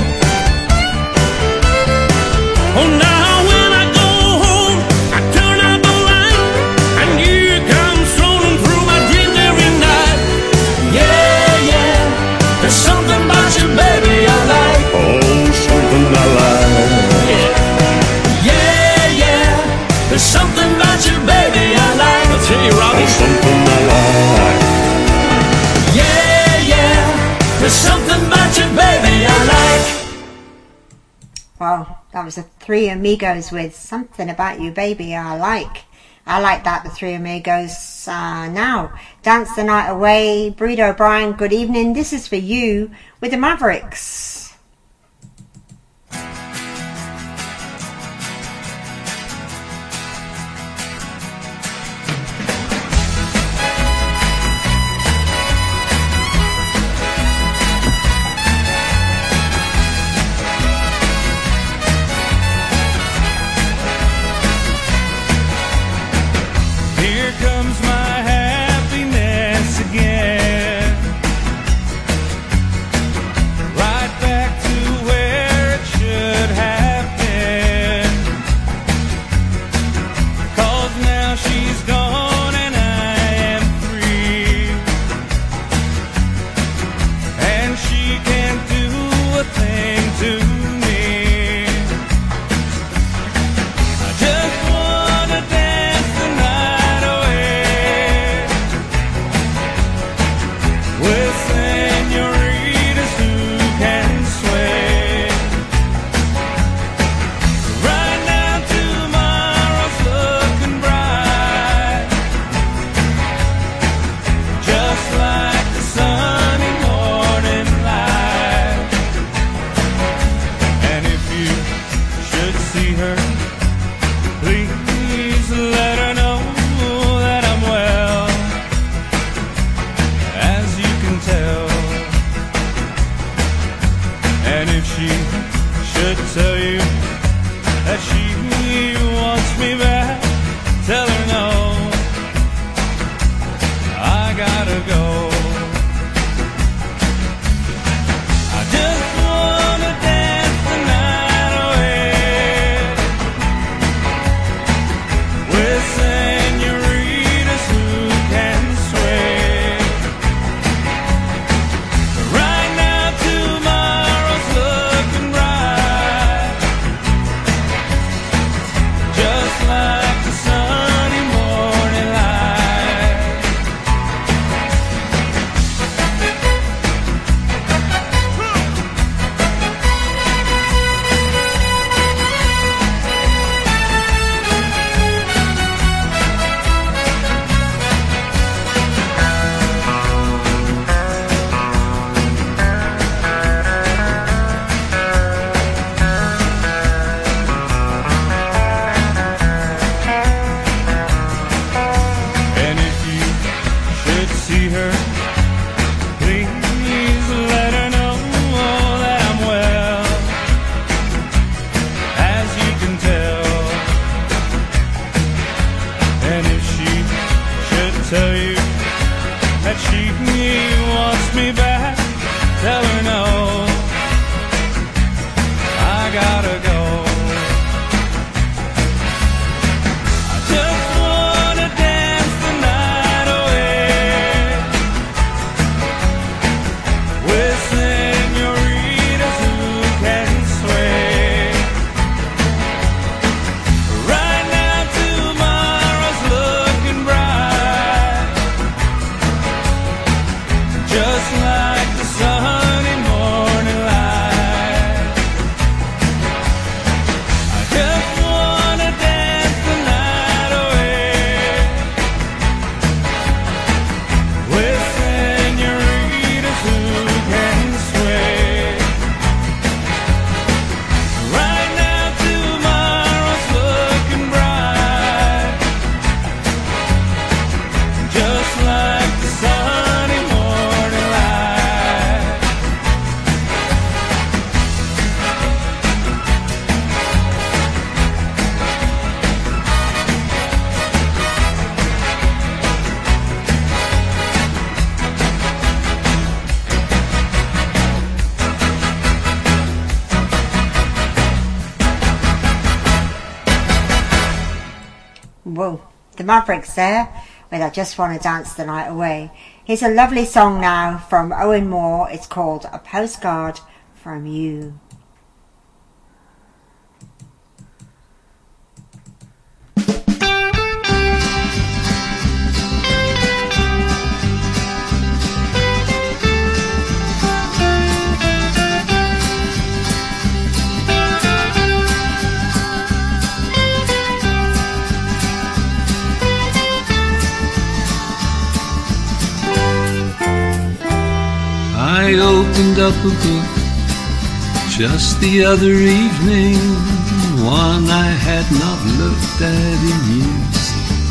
Oh, now when I go home, I turn out the light, and you come strolling through my dreams every night. Yeah, yeah, there's something about you, baby, I like. Oh, something I like. Yeah, yeah, there's something about you, baby, I like. I'll tell you, Robbie. Oh, something I like. There's something about you, baby, I like. Wow, that was the Three Amigos with Something About You Baby I Like. I like that, the Three Amigos. Now, Dance the Night Away. Breed O'Brien, good evening. This is for you with the Mavericks. Just like Whoa, the Mavericks there with I Just Want to Dance the Night Away. Here's a lovely song now from Owen Moore. It's called A Postcard from You. I opened up a book just the other evening, one I had not looked at in years.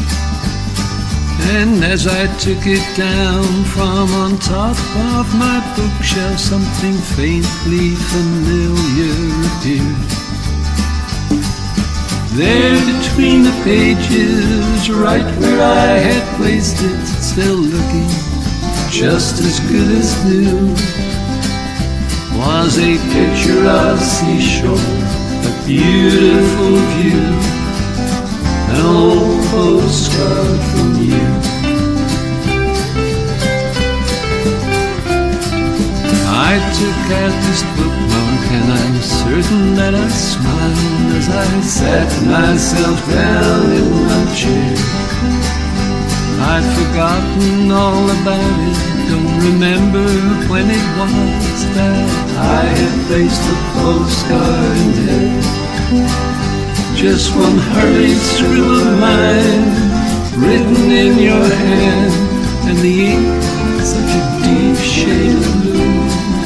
And as I took it down from on top of my bookshelf, something faintly familiar appeared. There between the pages, right where I had placed it, still looking just as good as new, was a picture of seashore, a beautiful view, an old postcard from you. I took out this bookmark and I'm certain that I smiled as I sat myself down in my chair. I'd forgotten all about it, don't remember when it was that I had placed a postcard in there. Just one hurried scribble of mine, written in your hand, and the ink such a deep shade of blue.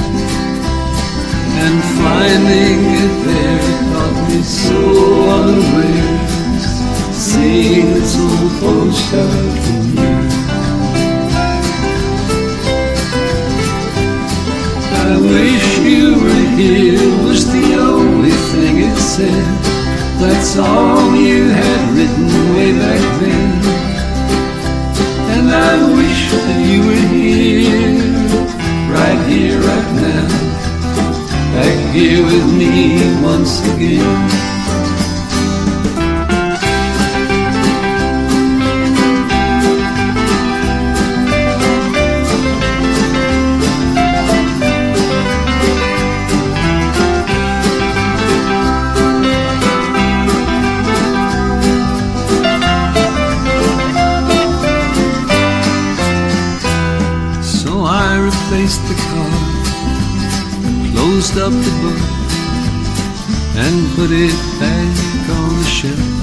And finding it there caught me so unawares, seeing this old postcard from you. I wish you were here was the only thing it said. That's all you had written way back then. And I wish that you were here, right now, back here with me once again. Replaced the card, closed up the book, and put it back on the shelf.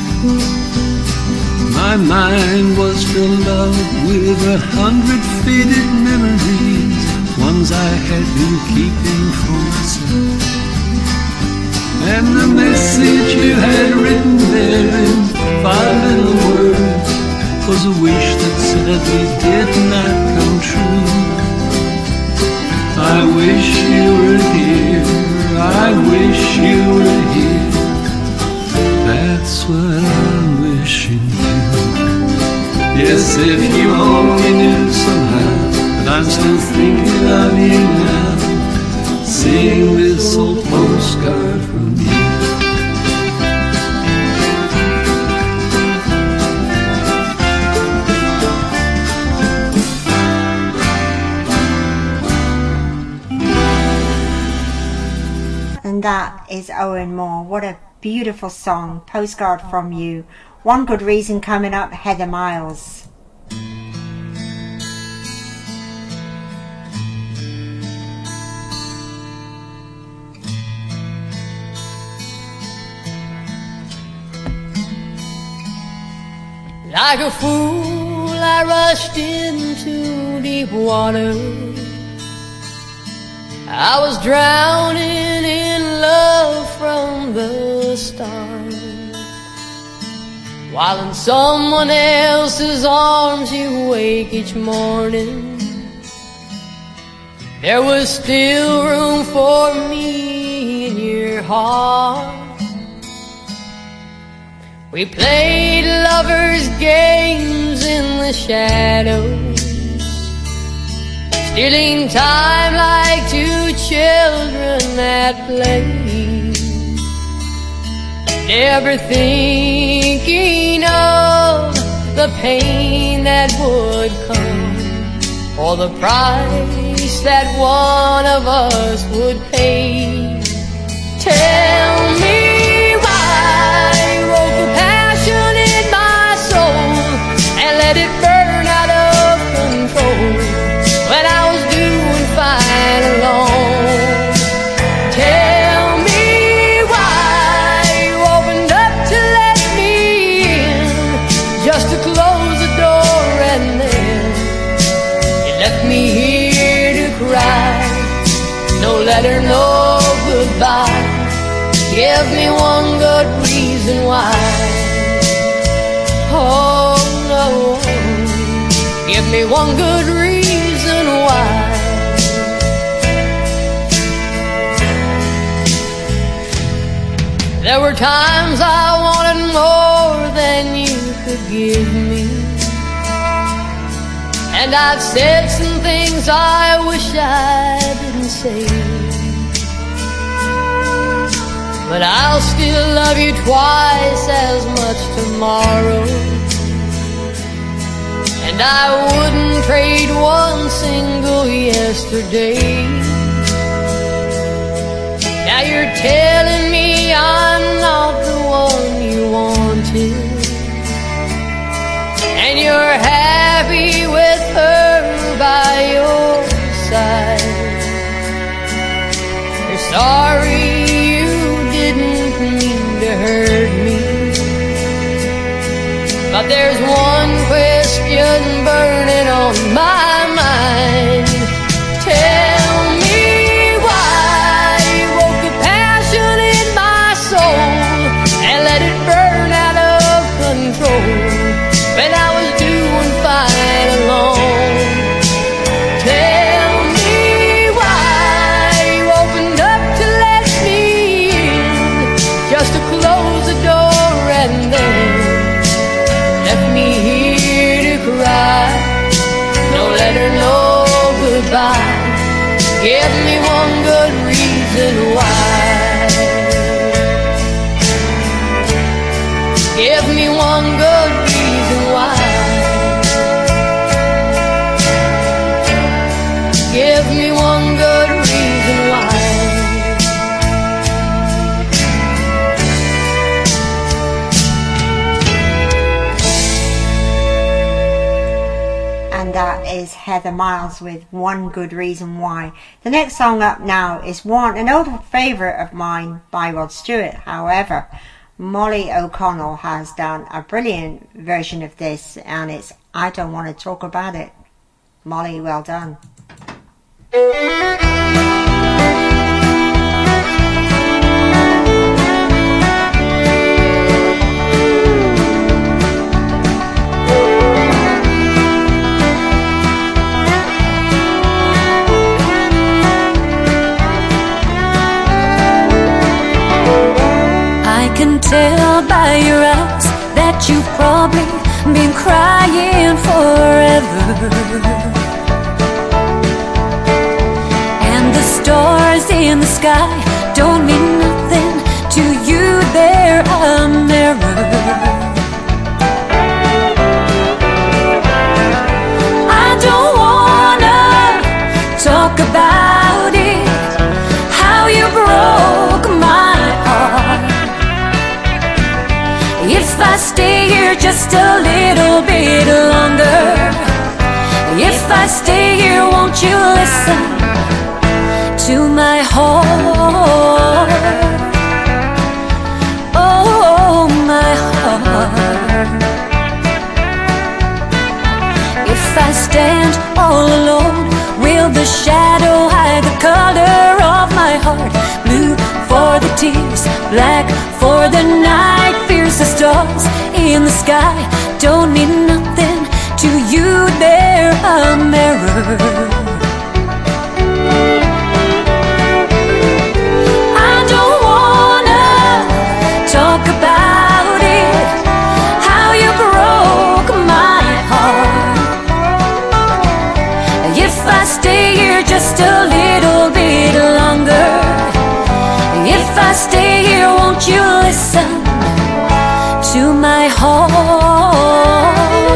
My mind was filled up with 100 faded memories, ones I had been keeping for myself. And the message you had written there in 5 little words was a wish that sadly did not come true. I wish you were here, I wish you were here, that's what I'm wishing too. Yes, if you only knew somehow that I'm still thinking of you now, seeing this old postcard from you. And that is Owen Moore. What a beautiful song, Postcard from You. One Good Reason coming up, Heather Miles. Like a fool I rushed into deep water, I was drowning in love from the start, while in someone else's arms you wake each morning. There was still room for me in your heart. We played lovers' games in the shadows, stealing time like two children at play, never thinking of the pain that would come, or the price that one of us would pay. Tell me why you woke the passion in my soul and let it burn out of control when I was doing fine alone. Tell me why you opened up to let me in, just to close the door and then you left me here to cry. No letter, no goodbye. Give me one good reason why. Oh no, give me one good reason why. There were times I wanted more than you could give me, and I've said some things I wish I didn't say, but I'll still love you twice as much tomorrow, and I wouldn't trade one single yesterday. Now you're telling me I'm not the one you wanted, and you're happy with her by your side. You're sorry to hurt me, but there's one question burning on my mind. Tell me why you woke the passion in my soul and let it burn out of control when I was doing fine alone. Tell me why you opened up to let me in, just to close the door and then left me here to cry. No letter, no goodbye. Give me one good reason why. Give me one good reason why. Give me one good reason why. That is Heather Miles with One Good Reason Why. The next song up now is an old favourite of mine by Rod Stewart. However, Molly O'Connell has done a brilliant version of this, and it's I Don't Want to Talk About It. Molly, well done. I can tell by your eyes that you've probably been crying forever, and the stars in the sky don't mean nothing to you, they're a mirror. I don't wanna talk about it, how you broke my heart. If I stay here just a little bit longer, if I stay here, won't you listen to my heart? Oh, my heart. If I stand all alone, will the shadow hide the color of my heart? Blue for the tears, black for the night, fierce the stars in the sky don't mean nothing to you, they're a mirror. I don't wanna talk about it, how you broke my heart. If I stay here just a little bit longer, if I stay here, won't you listen to my heart?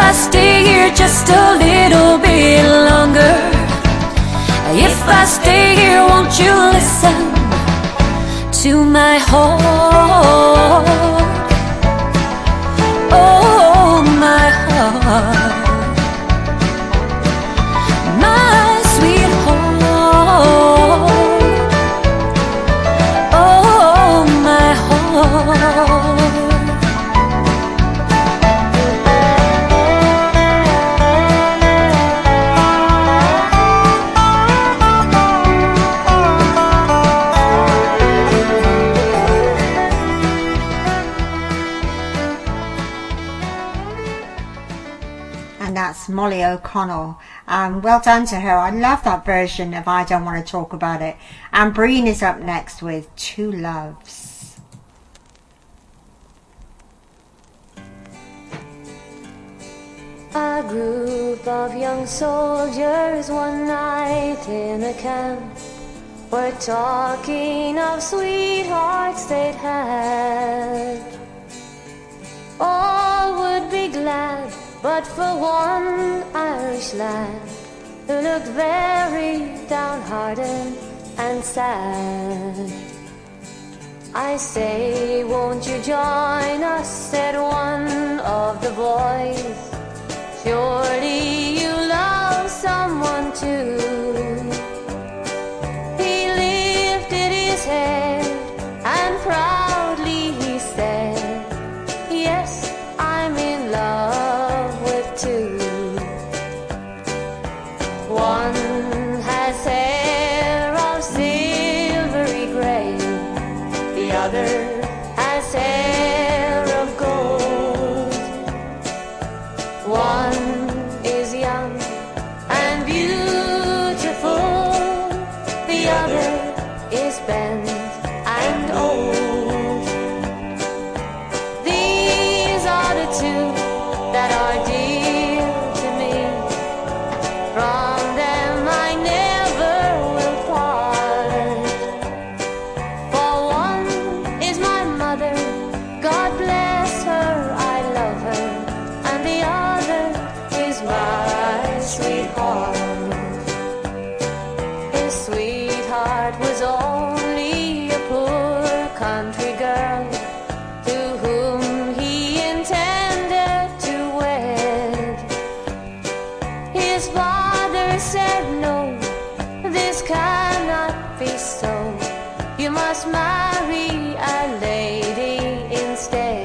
I stay here just a little bit longer. If I stay here, won't you listen to my heart? Oh, my heart, my sweetheart. Oh, my heart. That's Molly O'Connell. Well done to her. I love that version of I Don't Want to Talk About It. And Breen is up next with Two Loves. A group of young soldiers one night in a camp were talking of sweethearts they'd had. All would be glad but for one Irish lad who looked very downhearted and sad. I say, won't you join us, said one of the boys. Surely you love someone too. He lifted his head and proudly he said, yes, I'm in love with two. One has hair of silvery grey, the other has hair of gold. One is young and beautiful, the other is bent and old. These are the two that are dear to me. From them I never will part. For one is my mother, God bless her, I love her. And the other is my sweetheart. His sweetheart was only a poor country girl to whom he intended to wed. His father said, no, this cannot be so. You must marry a lady instead.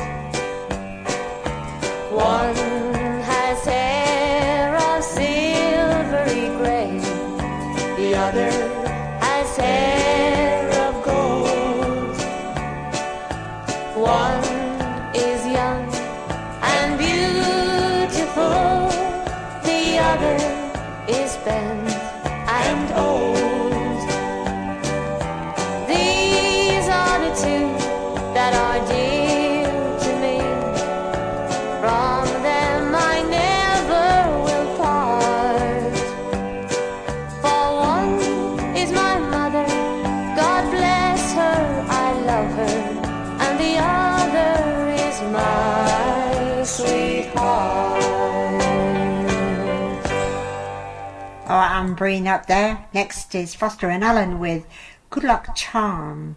One has hair of silvery grey, the other has hair of gold. One is young and beautiful, the other is bent and old. These are the two that are dear to me. From them I never will part. For one is my mother, God bless her, I love her. And the other is my sweetheart. Alright, I'm Breen up there. Next is Foster and Allen with Good Luck Charm.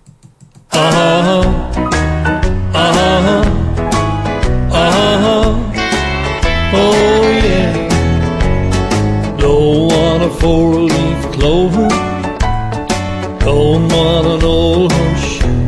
Oh yeah. Don't want a four-leaf clover, don't want an old horseshoe.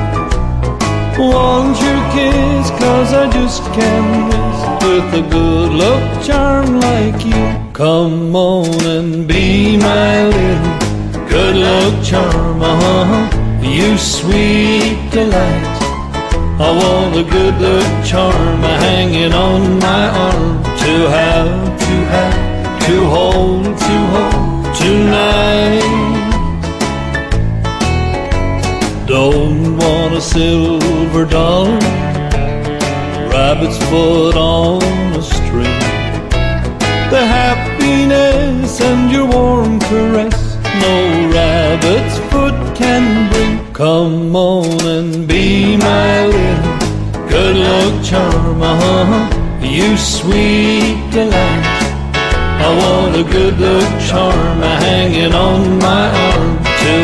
Want your kiss, cause I just can't miss with a good luck charm like you. Come on and be my little good luck charm, you sweet delight. I want a good luck charm hanging on my arm to have, to hold tonight. Don't want a silver dollar, rabbit's foot on a string. The happiness and your warm caress no rabbit's foot can bring. Come on and be my little good luck charm, you sweet delight. I want a good luck charm hanging on my arm to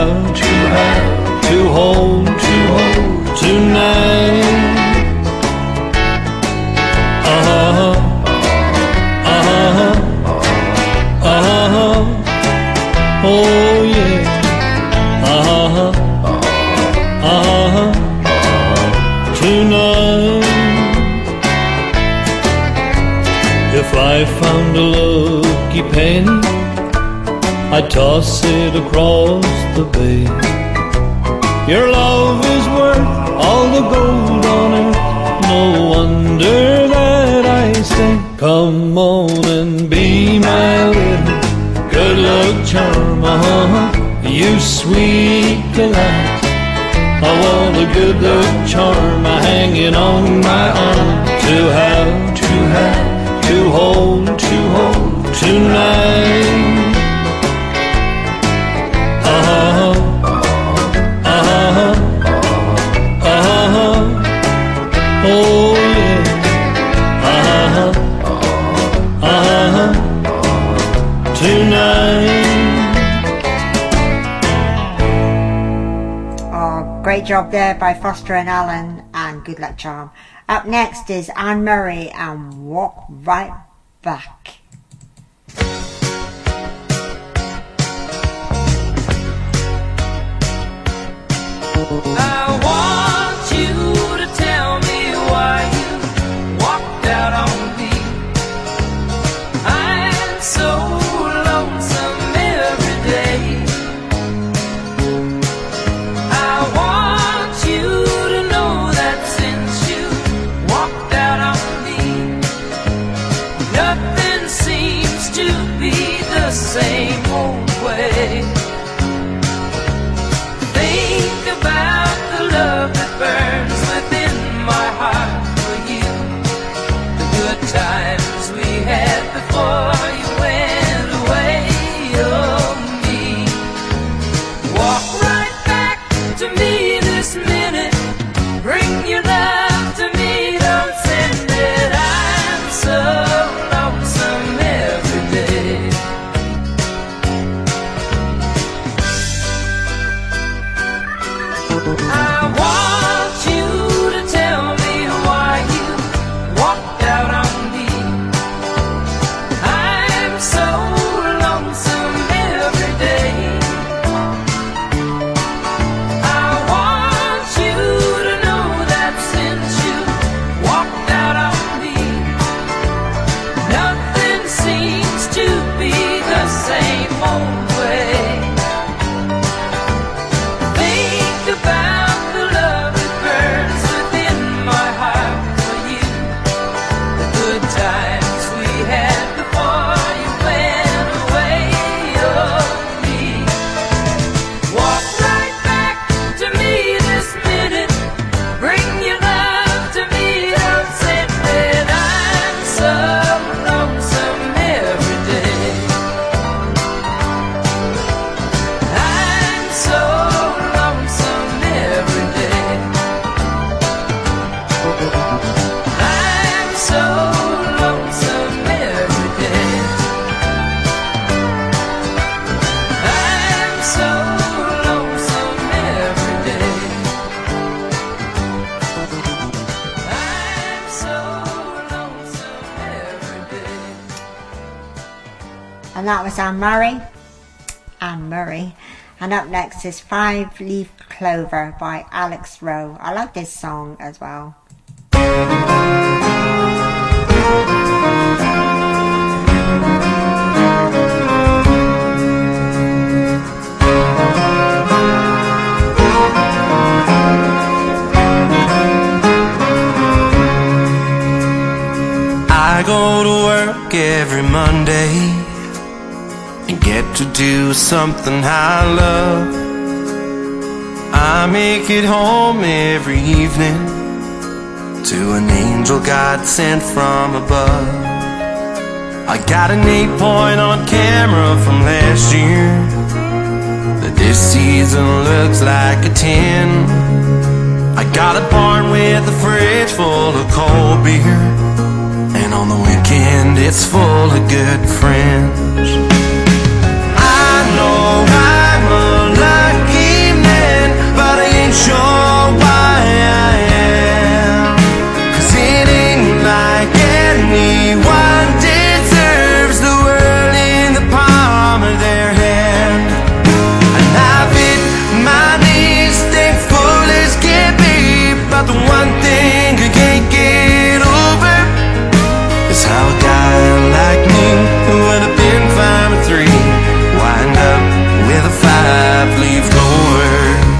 hold tonight. Oh yeah. Tonight. If I found a lucky penny, I'd toss it across the bay. Your love is worth all the gold on earth. No wonder that I say, come on and be my little good luck charm. You sweet delight. I want a good luck charm hanging on my arm to hold tonight. Oh yeah. Tonight. Oh, great job there by Foster and Allen and Good Luck Charm. Up next is Anne Murray and Walk Right Back. I want you to tell me why you walked out on me. I'm so lonesome every day. I want you to know that since you walked out on me, nothing seems to be the same old way. Think about the love that burns within my heart for you. The good times we had before you went away. Oh, me. Walk right back to me this minute. Bring your love to me. Don't send it. I'm so lonesome every day. I want you to tell me why you walked out on me. I'm so lonesome every day. I want you to know that since you walked out on me, nothing seems to be the same old way. Think about the love that burns within my heart for you. The good times we had before you went away. Oh, me. Walk right back to me this minute. Bring your love to me. Don't send it. I'm so lonesome every day. I'm so lonesome every day. I'm so lonesome every day. I'm so lonesome every day. I'm so lonesome every day. And that was Anne Murray. Anne Murray. And up next is Five Leaf Clover by Alex Rowe. I like this song as well. I go to work every Monday and get to do something I love. I make it home every evening to an angel God sent from above. I got an 8-point on camera from last year, but this season looks like a 10. I got a barn with a fridge full of cold beer And on the weekend it's full of good friends. I know I'm a lucky man, but I ain't sure why I am. 'Cause it ain't like anyone deserves the world in the palm of their hand. And I've hit my knees, thankful as can be, but the one thing I can't get over is how a guy like me, who would have been 5 or 3, wind up with a 5-leaf clover.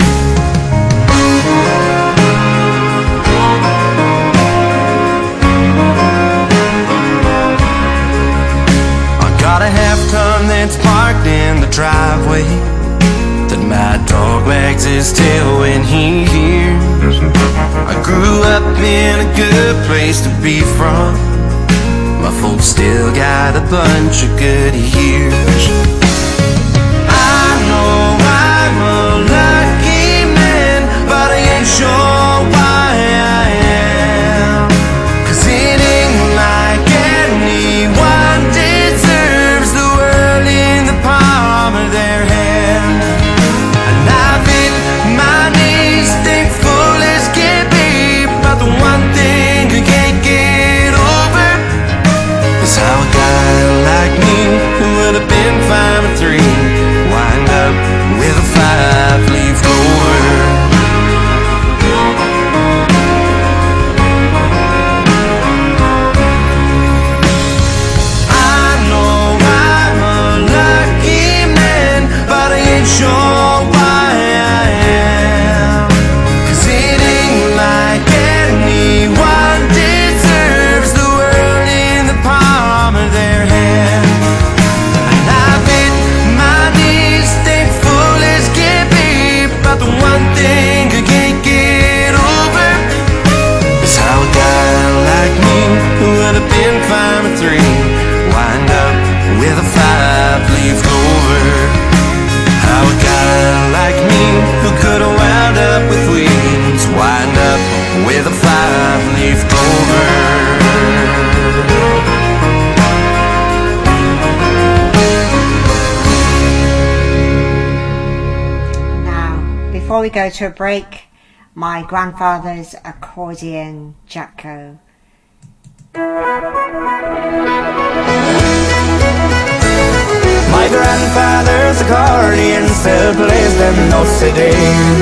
I got a half-ton that's parked in the driveway that my dog wags his tail when he hears. I grew up in a good place to be from. My folks still got a bunch of good years. I know I'm a lucky man, but I ain't sure why I am. 'Cause it ain't like anyone deserves the world in the palm of their hand. And I've hit my knees, thankful as can be, but the one thing I can't get over is how a guy like me, who would have been 5 or 3, wind up with a 5-leaf clover. I know I'm a lucky man, but I ain't sure why I am. 'Cause it ain't like anyone deserves the world in the palm of their hand. And I've hit my knees, thankful as can be, but the one thing I can't get over is how a guy like me, who would have been 5 or 3, wind up with a 5-leaf clover. How a guy like me, who could have wound up with weeds, wind up with a 5-leaf clover. Now, before we go to a break, my grandfather's accordion Jacko. My grandfather's accordion still plays them notes today.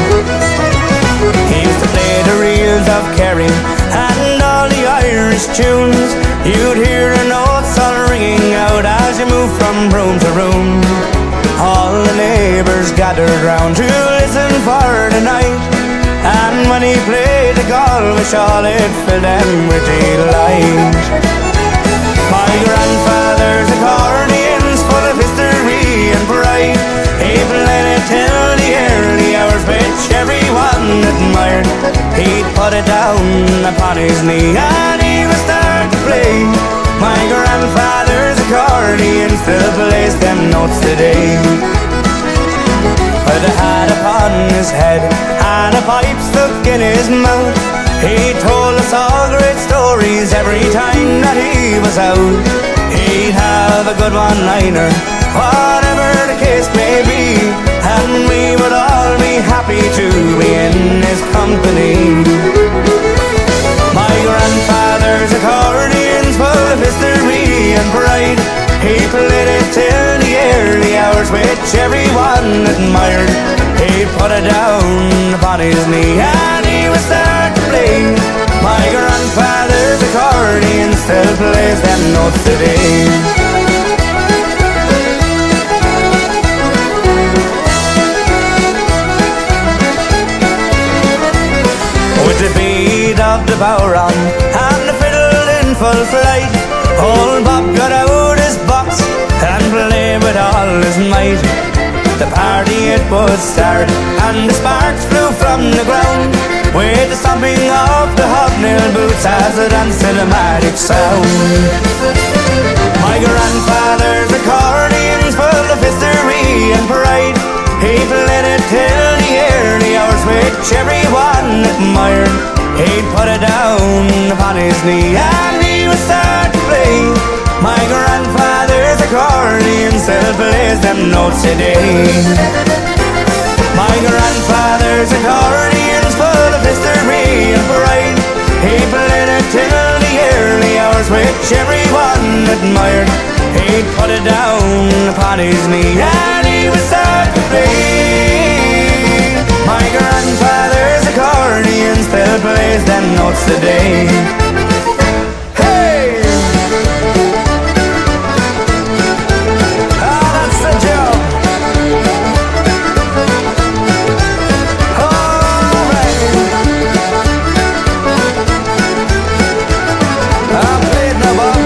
He used to play the reels of Kerry and all the Irish tunes. You'd hear the notes all ringing out as you move from room to room. All the neighbours gathered round to listen for the night. And when he played the Galway shawl, it filled them with delight. My grandfather's accordion's full of history and pride. He played it till the early hours, which everyone admired. He'd put it down upon his knee and he would start to play. My grandfather's accordion still plays them notes today. With a hat upon his head and a pipe stuck in his mouth, he told us all great stories every time that he was out. He'd have a good one-liner, whatever the case may be, and we would all be happy to be in his company. My grandfather's accordion's full of history and pride. He played it till the early hours, which everyone admired. He put it down upon his knee and he would start to play. My grandfather's accordion still plays them notes today. With the beat of the bodhrán and the fiddle in full flight, old Bob got out his box and played with all his might. The party it would start and the sparks flew from the ground, with the stomping of the hobnail boots as the dance cinematic sound. My grandfather's accordion's full of history and pride. He played it till the early hours, which everyone admired. He'd put it down upon his knee and he he would start to play. My grandfather's accordion still plays them notes today. My grandfather's accordion's full of history and pride. He played it till the early hours, which everyone admired. He'd put it down upon his knee and he would start to play. My grandfather's accordion still plays them notes today. Hey! Ah, that's the job. All right. I played my ball.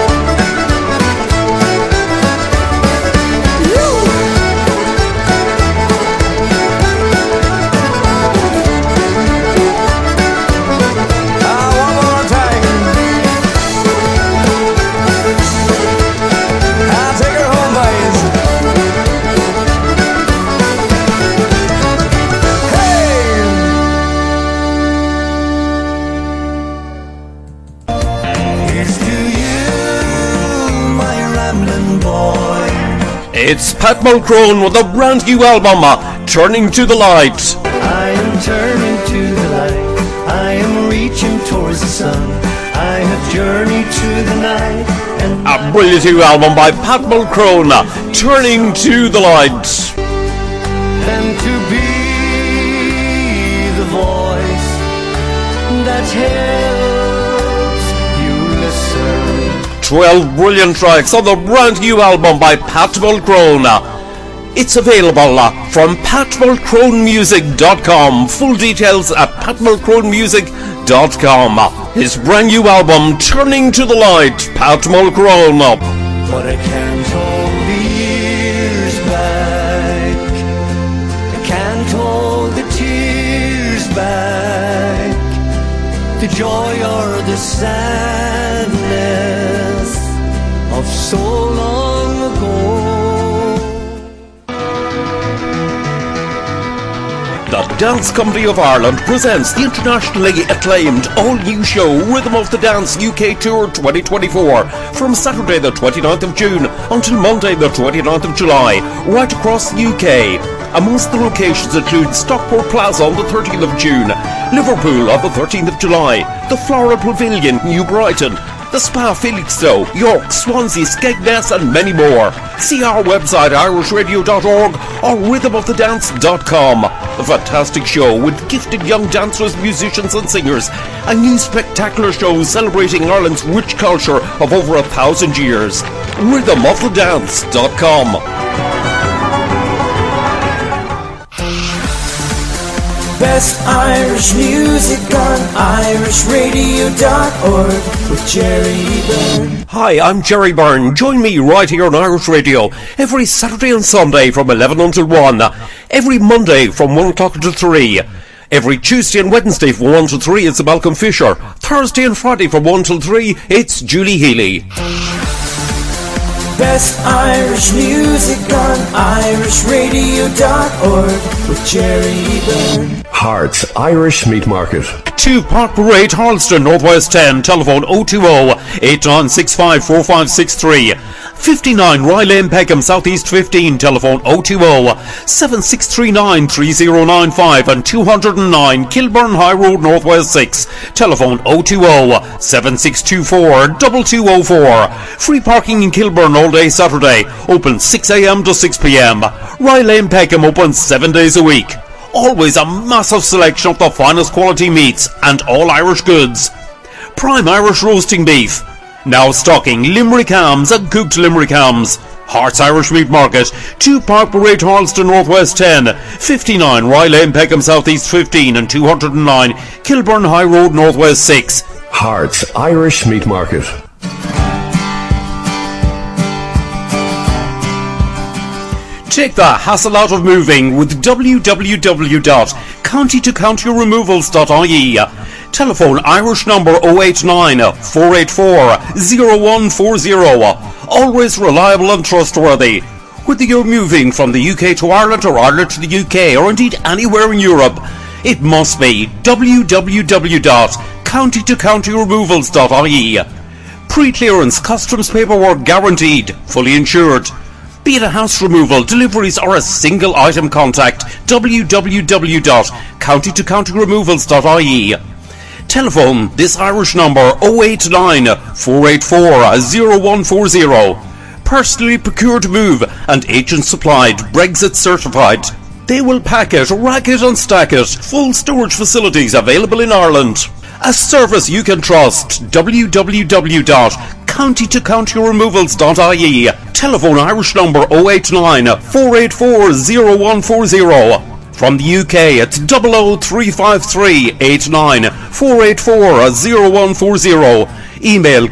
It's Pat Mulcrone with a brand new album, Turning to the Light. I am turning to the light. I am reaching towards the sun. I have journeyed to the night. And a brilliant new album by Pat Mulcrone, Turning to the Light. And to be the voice that helps you listen. 12 brilliant tracks on the brand new album by Pat Mulcrone. It's available from patmulcronemusic.com. Full details at patmulcronemusic.com. His brand new album, Turning to the Light, Pat Mulcrone. But I can't hold the years back. I can't hold the tears back. The joy or the sadness of so long ago. The Dance Company of Ireland presents the internationally acclaimed all-new show Rhythm of the Dance UK Tour 2024 from Saturday the 29th of June until Monday the 29th of July, right across the UK. Amongst the locations include Stockport Plaza on the 13th of June, Liverpool on the 13th of July, the Floral Pavilion, New Brighton, the Spa Felixstowe, York, Swansea, Skegness and many more. See our website irishradio.org or rhythmofthedance.com. A fantastic show with gifted young dancers, musicians and singers. A new spectacular show celebrating Ireland's rich culture of over 1,000 years. Rhythmofthedance.com. Best Irish music on irishradio.org with Jerry Byrne. Hi, I'm Jerry Byrne. Join me right here on Irish Radio every Saturday and Sunday from 11 until 1. Every Monday from 1 o'clock until 3. Every Tuesday and Wednesday from 1 till 3 it's Malcolm Fisher. Thursday and Friday from 1 till 3 it's Julie Healy. Best Irish music on irishradio.org with Jerry Byrne. Hearts Irish Meat Market. 2 Park Parade, Harleston, Northwest 10, telephone 020-8965-4563. 59 Rye Lane, Peckham, Southeast 15, telephone 020-7639-3095 and 209 Kilburn High Road, Northwest 6, telephone 020-7624-2204. Free parking in Kilburn all day Saturday, open 6 a.m. to 6 p.m. Rye Lane, Peckham, open 7 days a week. Always a massive selection of the finest quality meats and all Irish goods. Prime Irish roasting beef. Now stocking Limerick hams and cooked Limerick hams. Hearts Irish Meat Market, 2 Park Parade, Harleston, Northwest 10, 59 Rye Lane, Peckham, Southeast 15 and 209 Kilburn High Road, Northwest 6. Hearts Irish Meat Market. Take the hassle out of moving with www.countytocountyremovals.ie. Telephone Irish number 089 484 0140. Always reliable and trustworthy. Whether you're moving from the UK to Ireland or Ireland to the UK or indeed anywhere in Europe, it must be www.countytocountyremovals.ie. Pre-clearance, customs paperwork guaranteed, fully insured. Be it a house removal, deliveries or a single item, contact www.countytocountyremovals.ie. Telephone this Irish number 089 484 0140. Personally procured move and agent supplied, Brexit certified. They will pack it, rack it and stack it. Full storage facilities available in Ireland. A service you can trust. www.countytocountyremovals.ie. Telephone Irish number 089 484 0140. From the UK, it's 00353 89 484 0140. Email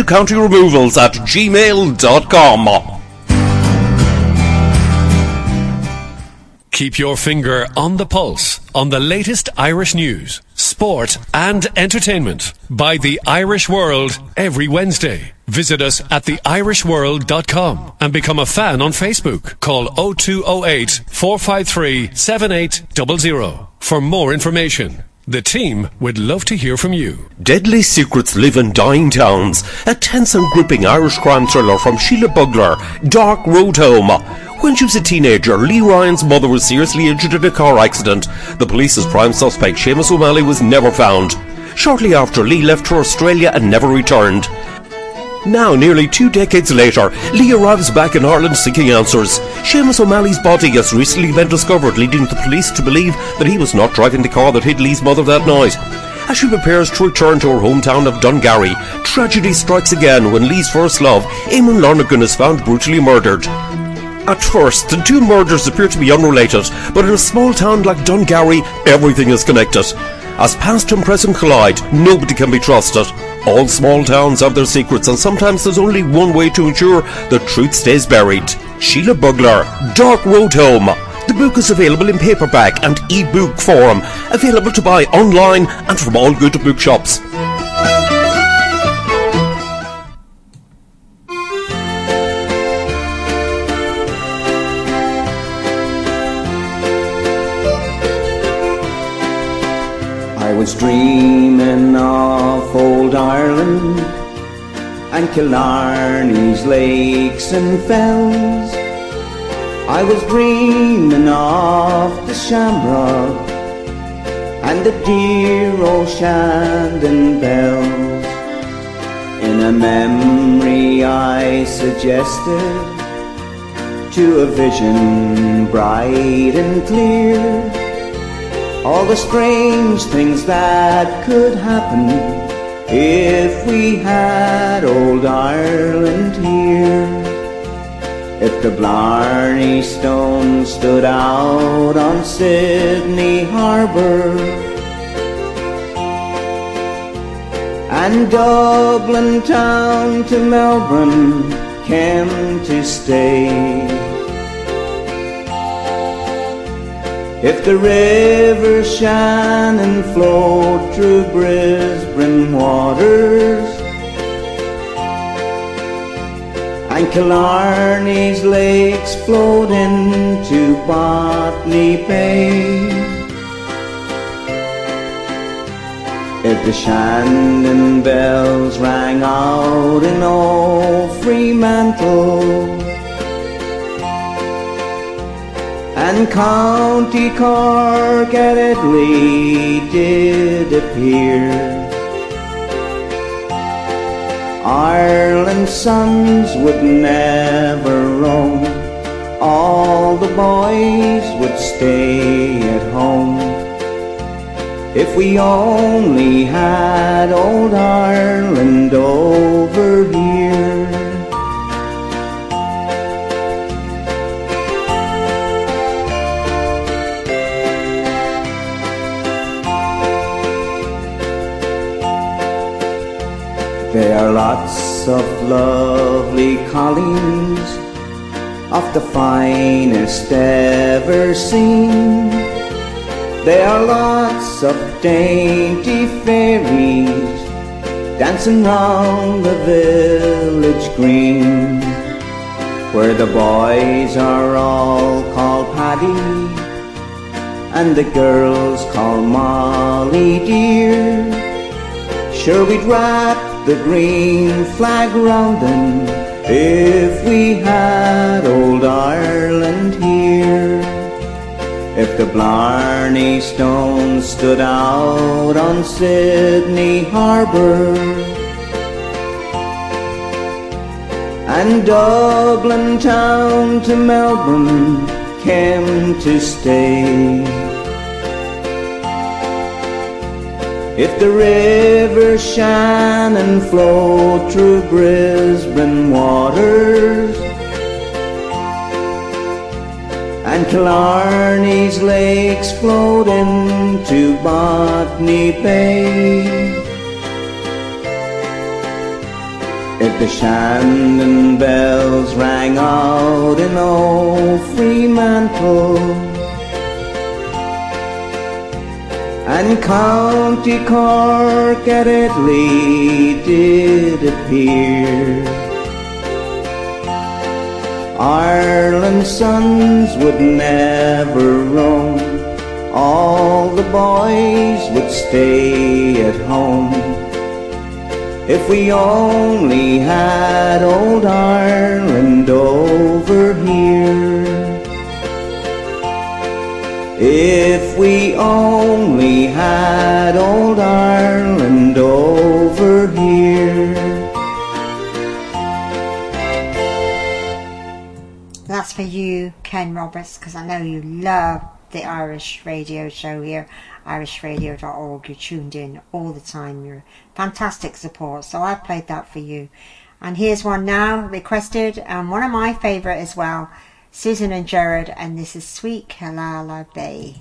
countytocountyremovals@gmail.com. Keep your finger on the pulse on the latest Irish news, sport and entertainment by The Irish World every Wednesday. Visit us at theirishworld.com and become a fan on Facebook. Call 0208 453 7800 for more information. The team would love to hear from you. Deadly secrets live in dying towns. A tense and gripping Irish crime thriller from Sheila Bugler, Dark Road Home. When she was a teenager, Lee Ryan's mother was seriously injured in a car accident. The police's prime suspect, Seamus O'Malley, was never found. Shortly after, Lee left for Australia and never returned. Now, nearly 2 decades later, Lee arrives back in Ireland seeking answers. Seamus O'Malley's body has recently been discovered, leading the police to believe that he was not driving the car that hid Lee's mother that night. As she prepares to return to her hometown of Dungary, tragedy strikes again when Lee's first love, Eamon Lonergan, is found brutally murdered. At first, the two murders appear to be unrelated, but in a small town like Dungary, everything is connected. As past and present collide, nobody can be trusted. All small towns have their secrets, and sometimes there's only one way to ensure the truth stays buried. Sheila Bugler, Dark Road Home. The book is available in paperback and e-book form, available to buy online and from all good bookshops. I was dreaming of old Ireland and Killarney's lakes and fells. I was dreaming of the Shamrock and the dear old Shandon bells. In a memory I suggested to a vision bright and clear all the strange things that could happen if we had old Ireland here. If the Blarney Stone stood out on Sydney Harbour and Dublin town to Melbourne came to stay, if the river Shannon flowed through Brisbane waters and Killarney's lakes flowed into Botany Bay, if the Shandon bells rang out in old Fremantle and County Cork at Italy did appear, Ireland's sons would never roam, all the boys would stay at home. If we only had old Ireland over here. There are lots of lovely colleens of the finest ever seen. There are lots of dainty fairies dancing round the village green, where the boys are all called Paddy and the girls called Molly dear. Sure, we'd wrap the green flag rounding if we had old Ireland here. If the Blarney Stone stood out on Sydney Harbour and Dublin town to Melbourne came to stay. If the river Shannon flowed through Brisbane waters and Killarney's lakes flowed into Botany Bay, if the Shandon bells rang out in old Fremantle and County Cork at Italy did appear, Ireland's sons would never roam, all the boys would stay at home. If we only had old Ireland over here, if we only had old Ireland over here. That's for you, Ken Roberts, because I know you love the Irish radio show here, irishradio.org. You're tuned in all the time. You're fantastic support, so I played that for you. And here's one now, requested, and one of my favourite as well, Susan and Jared, and this is Sweet Killala Bay.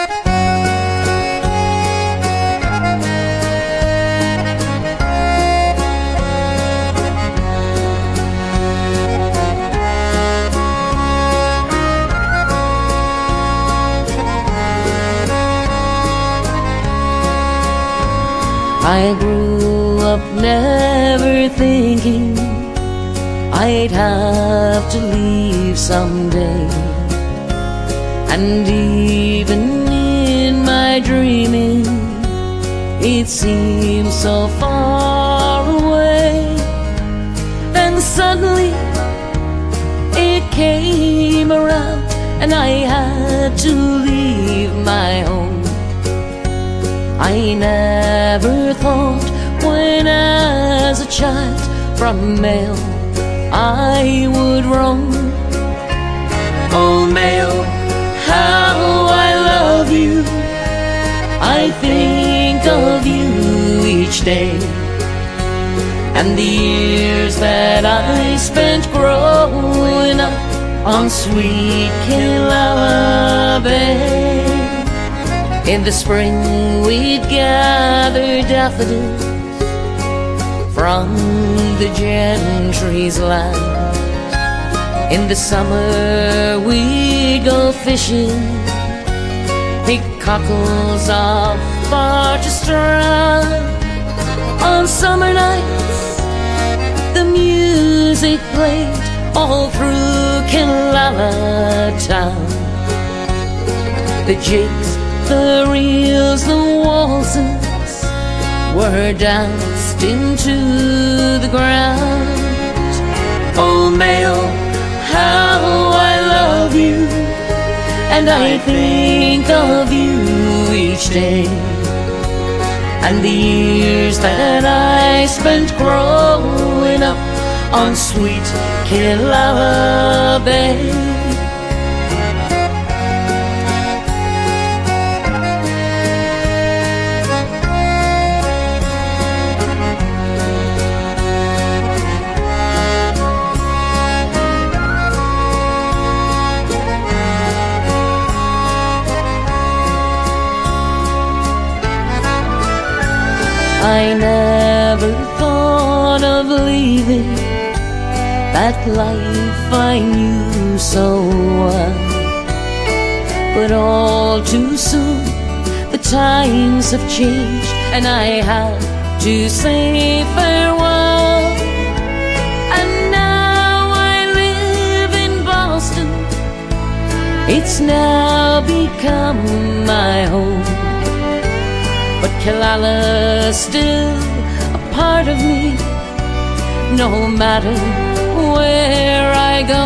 I grew up never thinking I'd have to leave someday, and even in my dreaming it seemed so far away. Then suddenly it came around and I had to leave my home. I never thought when as a child from Mayo I would roam. Oh Mayo, how I love you, I think of you each day, and the years that I spent growing up on sweet Killala Bay. In the spring we'd gather daffodils from the gentry's land. In the summer we'd go fishing, pick cockles off Barchester. On summer nights the music played all through Killala town. The jigs, the reels, the waltzes were danced into the ground. Oh Mayo, how I love you, and I think of you each day, and the years that I spent growing up on sweet Killala Bay. I never thought of leaving that life I knew so well, but all too soon the times have changed and I have to say farewell. And now I live in Boston, it's now become my home, but Killala's still a part of me, no matter where I go.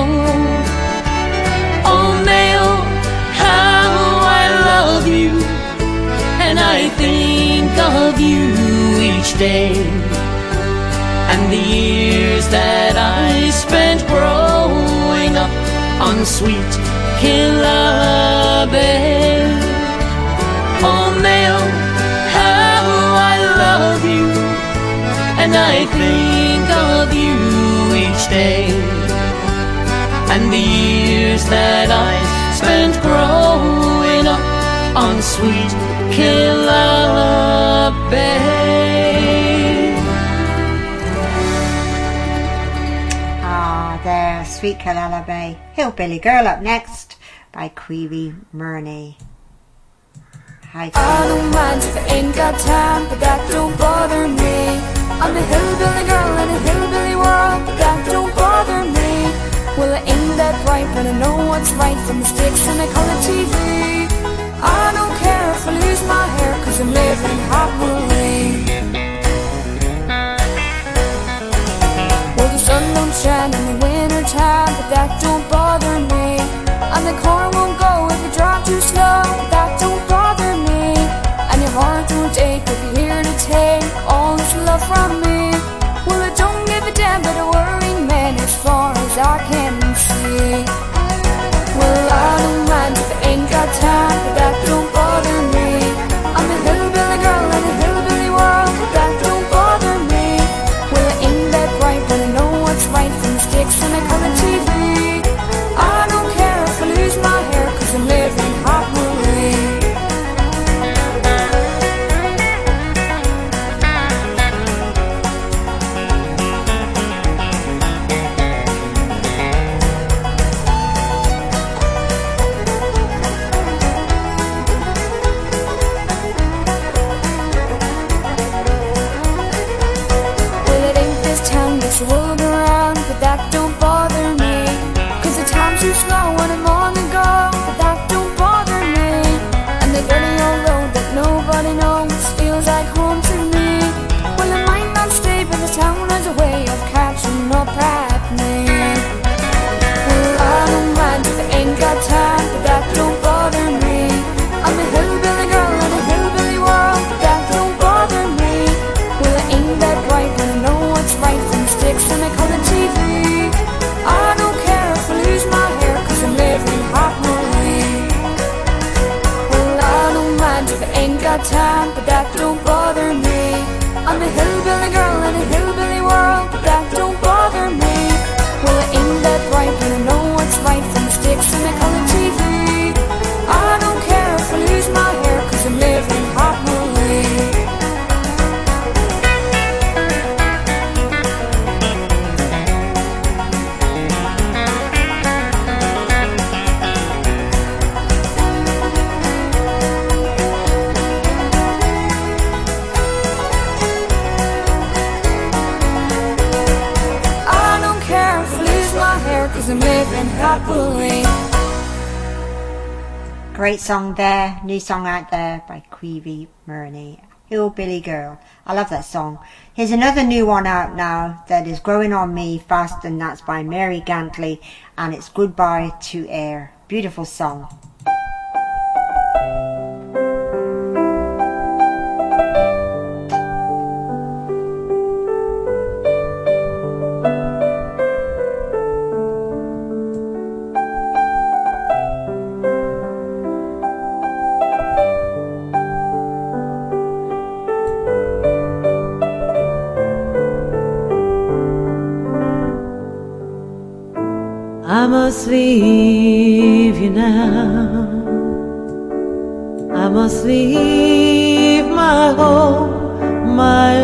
Oh, Mail, how I love you, and I think of you each day. And the years that I spent growing up on sweet Killala Bay. Oh, Mail, how I love you, and I think of you each day. And the years that I spent growing up on sweet Killala Bay. Ah, there, Sweet Killala Bay. Hillbilly Girl up next by Queevy Murney. Hi, I don't mind if I ain't got time, but that don't bother me. I'm a hillbilly girl in a hillbilly world, but that don't bother me. Well, I ain't that bright, but I know what's right from the sticks and the color TV. I don't care if I lose my hair, cause I'm living happily. Well, the sun don't shine in the winter time, but that don't bother me. And the car won't go if you drive too slow, but that don't bother me. And your heart won't ache if you're here to take all this love from me. Well, I don't give a damn about a worrying man as far as I can see. Well, I don't mind if I ain't got time, but that don't bother me. I'm a hillbilly girl in a hillbilly world, but that don't bother me. Well, I ain't that bright, but I know what's right from the sticks and the color TV. I don't care if I lose my hair, cause I'm living happily. So we'll go around, but that don't bother me. Cause the time's too slow when I'm on the go, but that don't bother me. And the dirty old road that nobody knows feels like home to me. Well, I might not stay, but the town has a way of catching up at me. Well, I don't mind if I ain't got time, but that don't bother me. I'm a hillbilly girl in a hillbilly world, but that don't bother me. Well, I ain't that bright, but I know what's right from sticks and the color TV. I don't care if I lose my hair, cause I'm living happily. Well, I don't mind if I ain't got time, but that don't bother me. I'm a hillbilly girl in a hillbilly world, but that don't bother me. Well, I ain't that bright, but I know what's right from the sticks and the color TV. I don't care if I lose my hair, cause I'm living happily. Cause I'm living happily. Great song there, new song out there by Queevy Murney, Hillbilly Girl. I love that song. Here's another new one out now that is growing on me fast, and that's by Mary Gantley, and it's Goodbye to Air. Beautiful song. I must leave you now. I must leave my home, my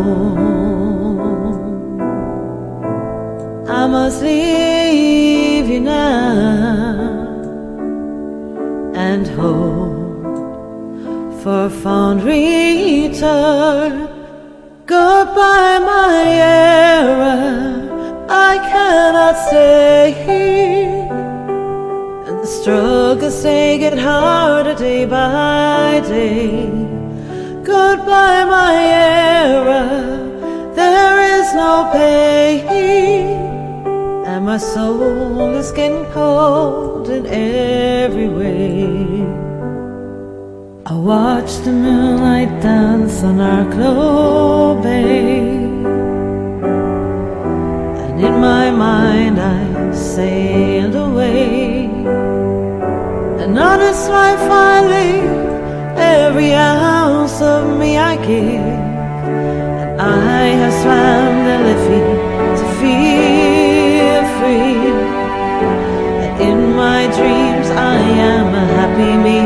own. I must leave you now and hope for fond return. Goodbye, my era. I cannot stay here, and the struggles they get harder day by day. Goodbye, my era. is no pain, and my soul is getting cold in every way. I watch the moonlight dance on our globe, and in my mind I sailed away. And honest life I live, every ounce of me I give, and I have swam the Liffey to feel free. And in my dreams I am a happy me.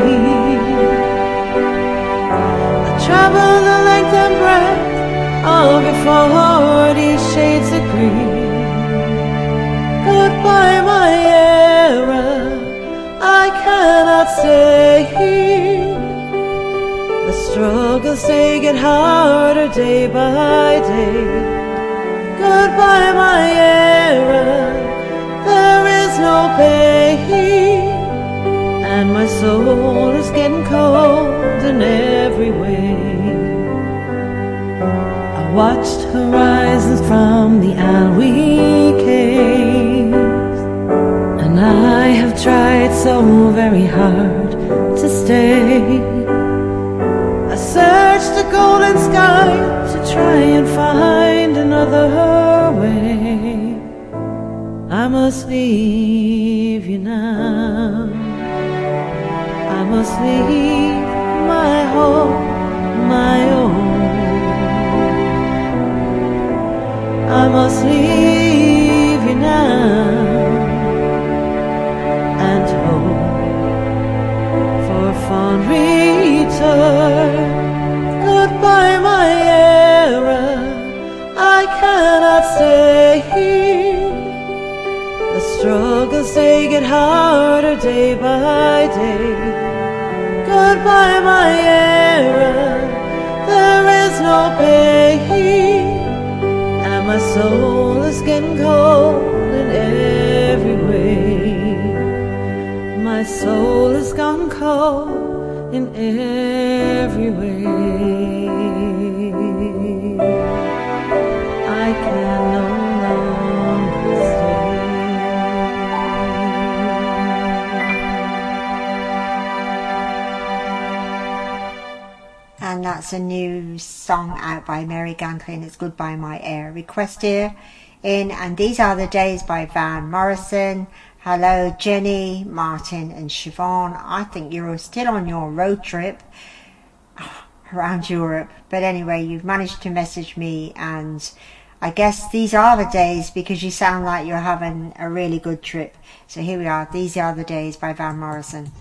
I travel the length and breadth of your 40 shades of green. Goodbye my era, I cannot stay here. The struggles, they get harder day by day. Goodbye my era, there is no pain, and my soul is getting cold in every way. I watched horizons from the Alwee caves, and I have tried so very hard to stay. I searched the golden sky to try and find another way. I must leave you now. I must leave my home, my own. I must leave you now and hope for a fond return. Goodbye my era, I cannot stay here. The struggles, they get harder day by day. Goodbye my era, there is no pain, and my soul is getting cold in every way. My soul has gone cold in every way. I can no longer stay. And that's a new song out by Mary Gantlin. It's Goodbye My Air. Request here in And These Are the Days by Van Morrison. Hello Jenny, Martin and Siobhan. I think you're still on your road trip around Europe. But anyway, you've managed to message me, and I guess these are the days because you sound like you're having a really good trip. So here we are. These Are the Days by Van Morrison.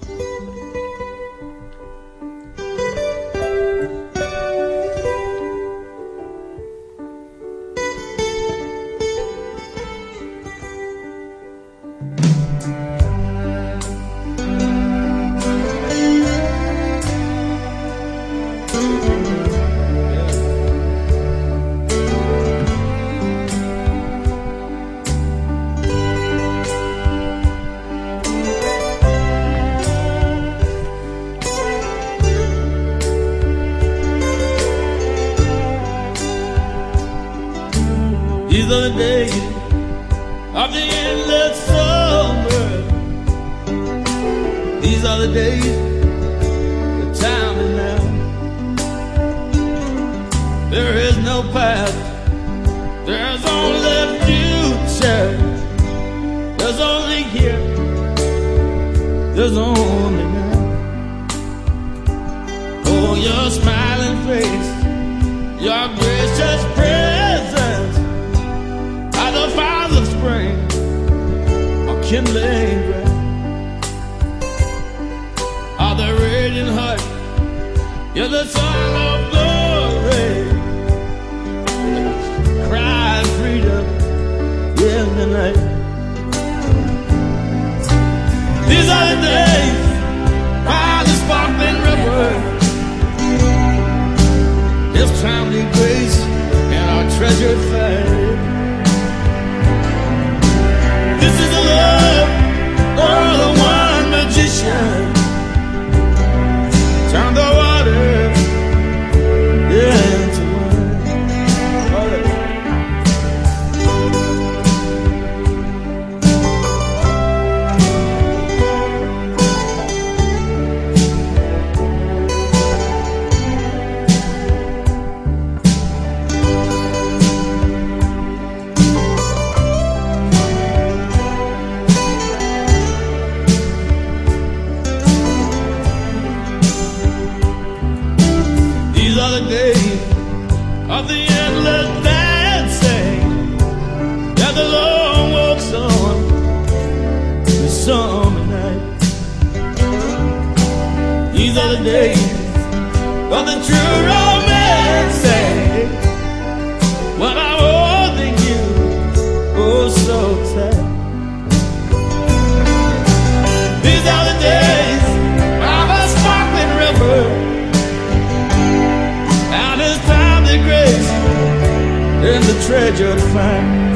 These are the days of the endless summer. These are the days, the time is now. There is no past, there's only future. There's only here, there's only now. Oh, your smiling face, your gracious presence, the fires of spring are kindling ground, are the raging heart, you're the son of glory, cry freedom in the night. These are the days by the sparkling river, His timely grace and our treasured faith. This is the love of the one magician. Turn the water into wine. summer night. These are the days of the true romance. When I'm holding you, oh so tight. These are the days of a sparkling river, and it's time the grace and the treasure to find.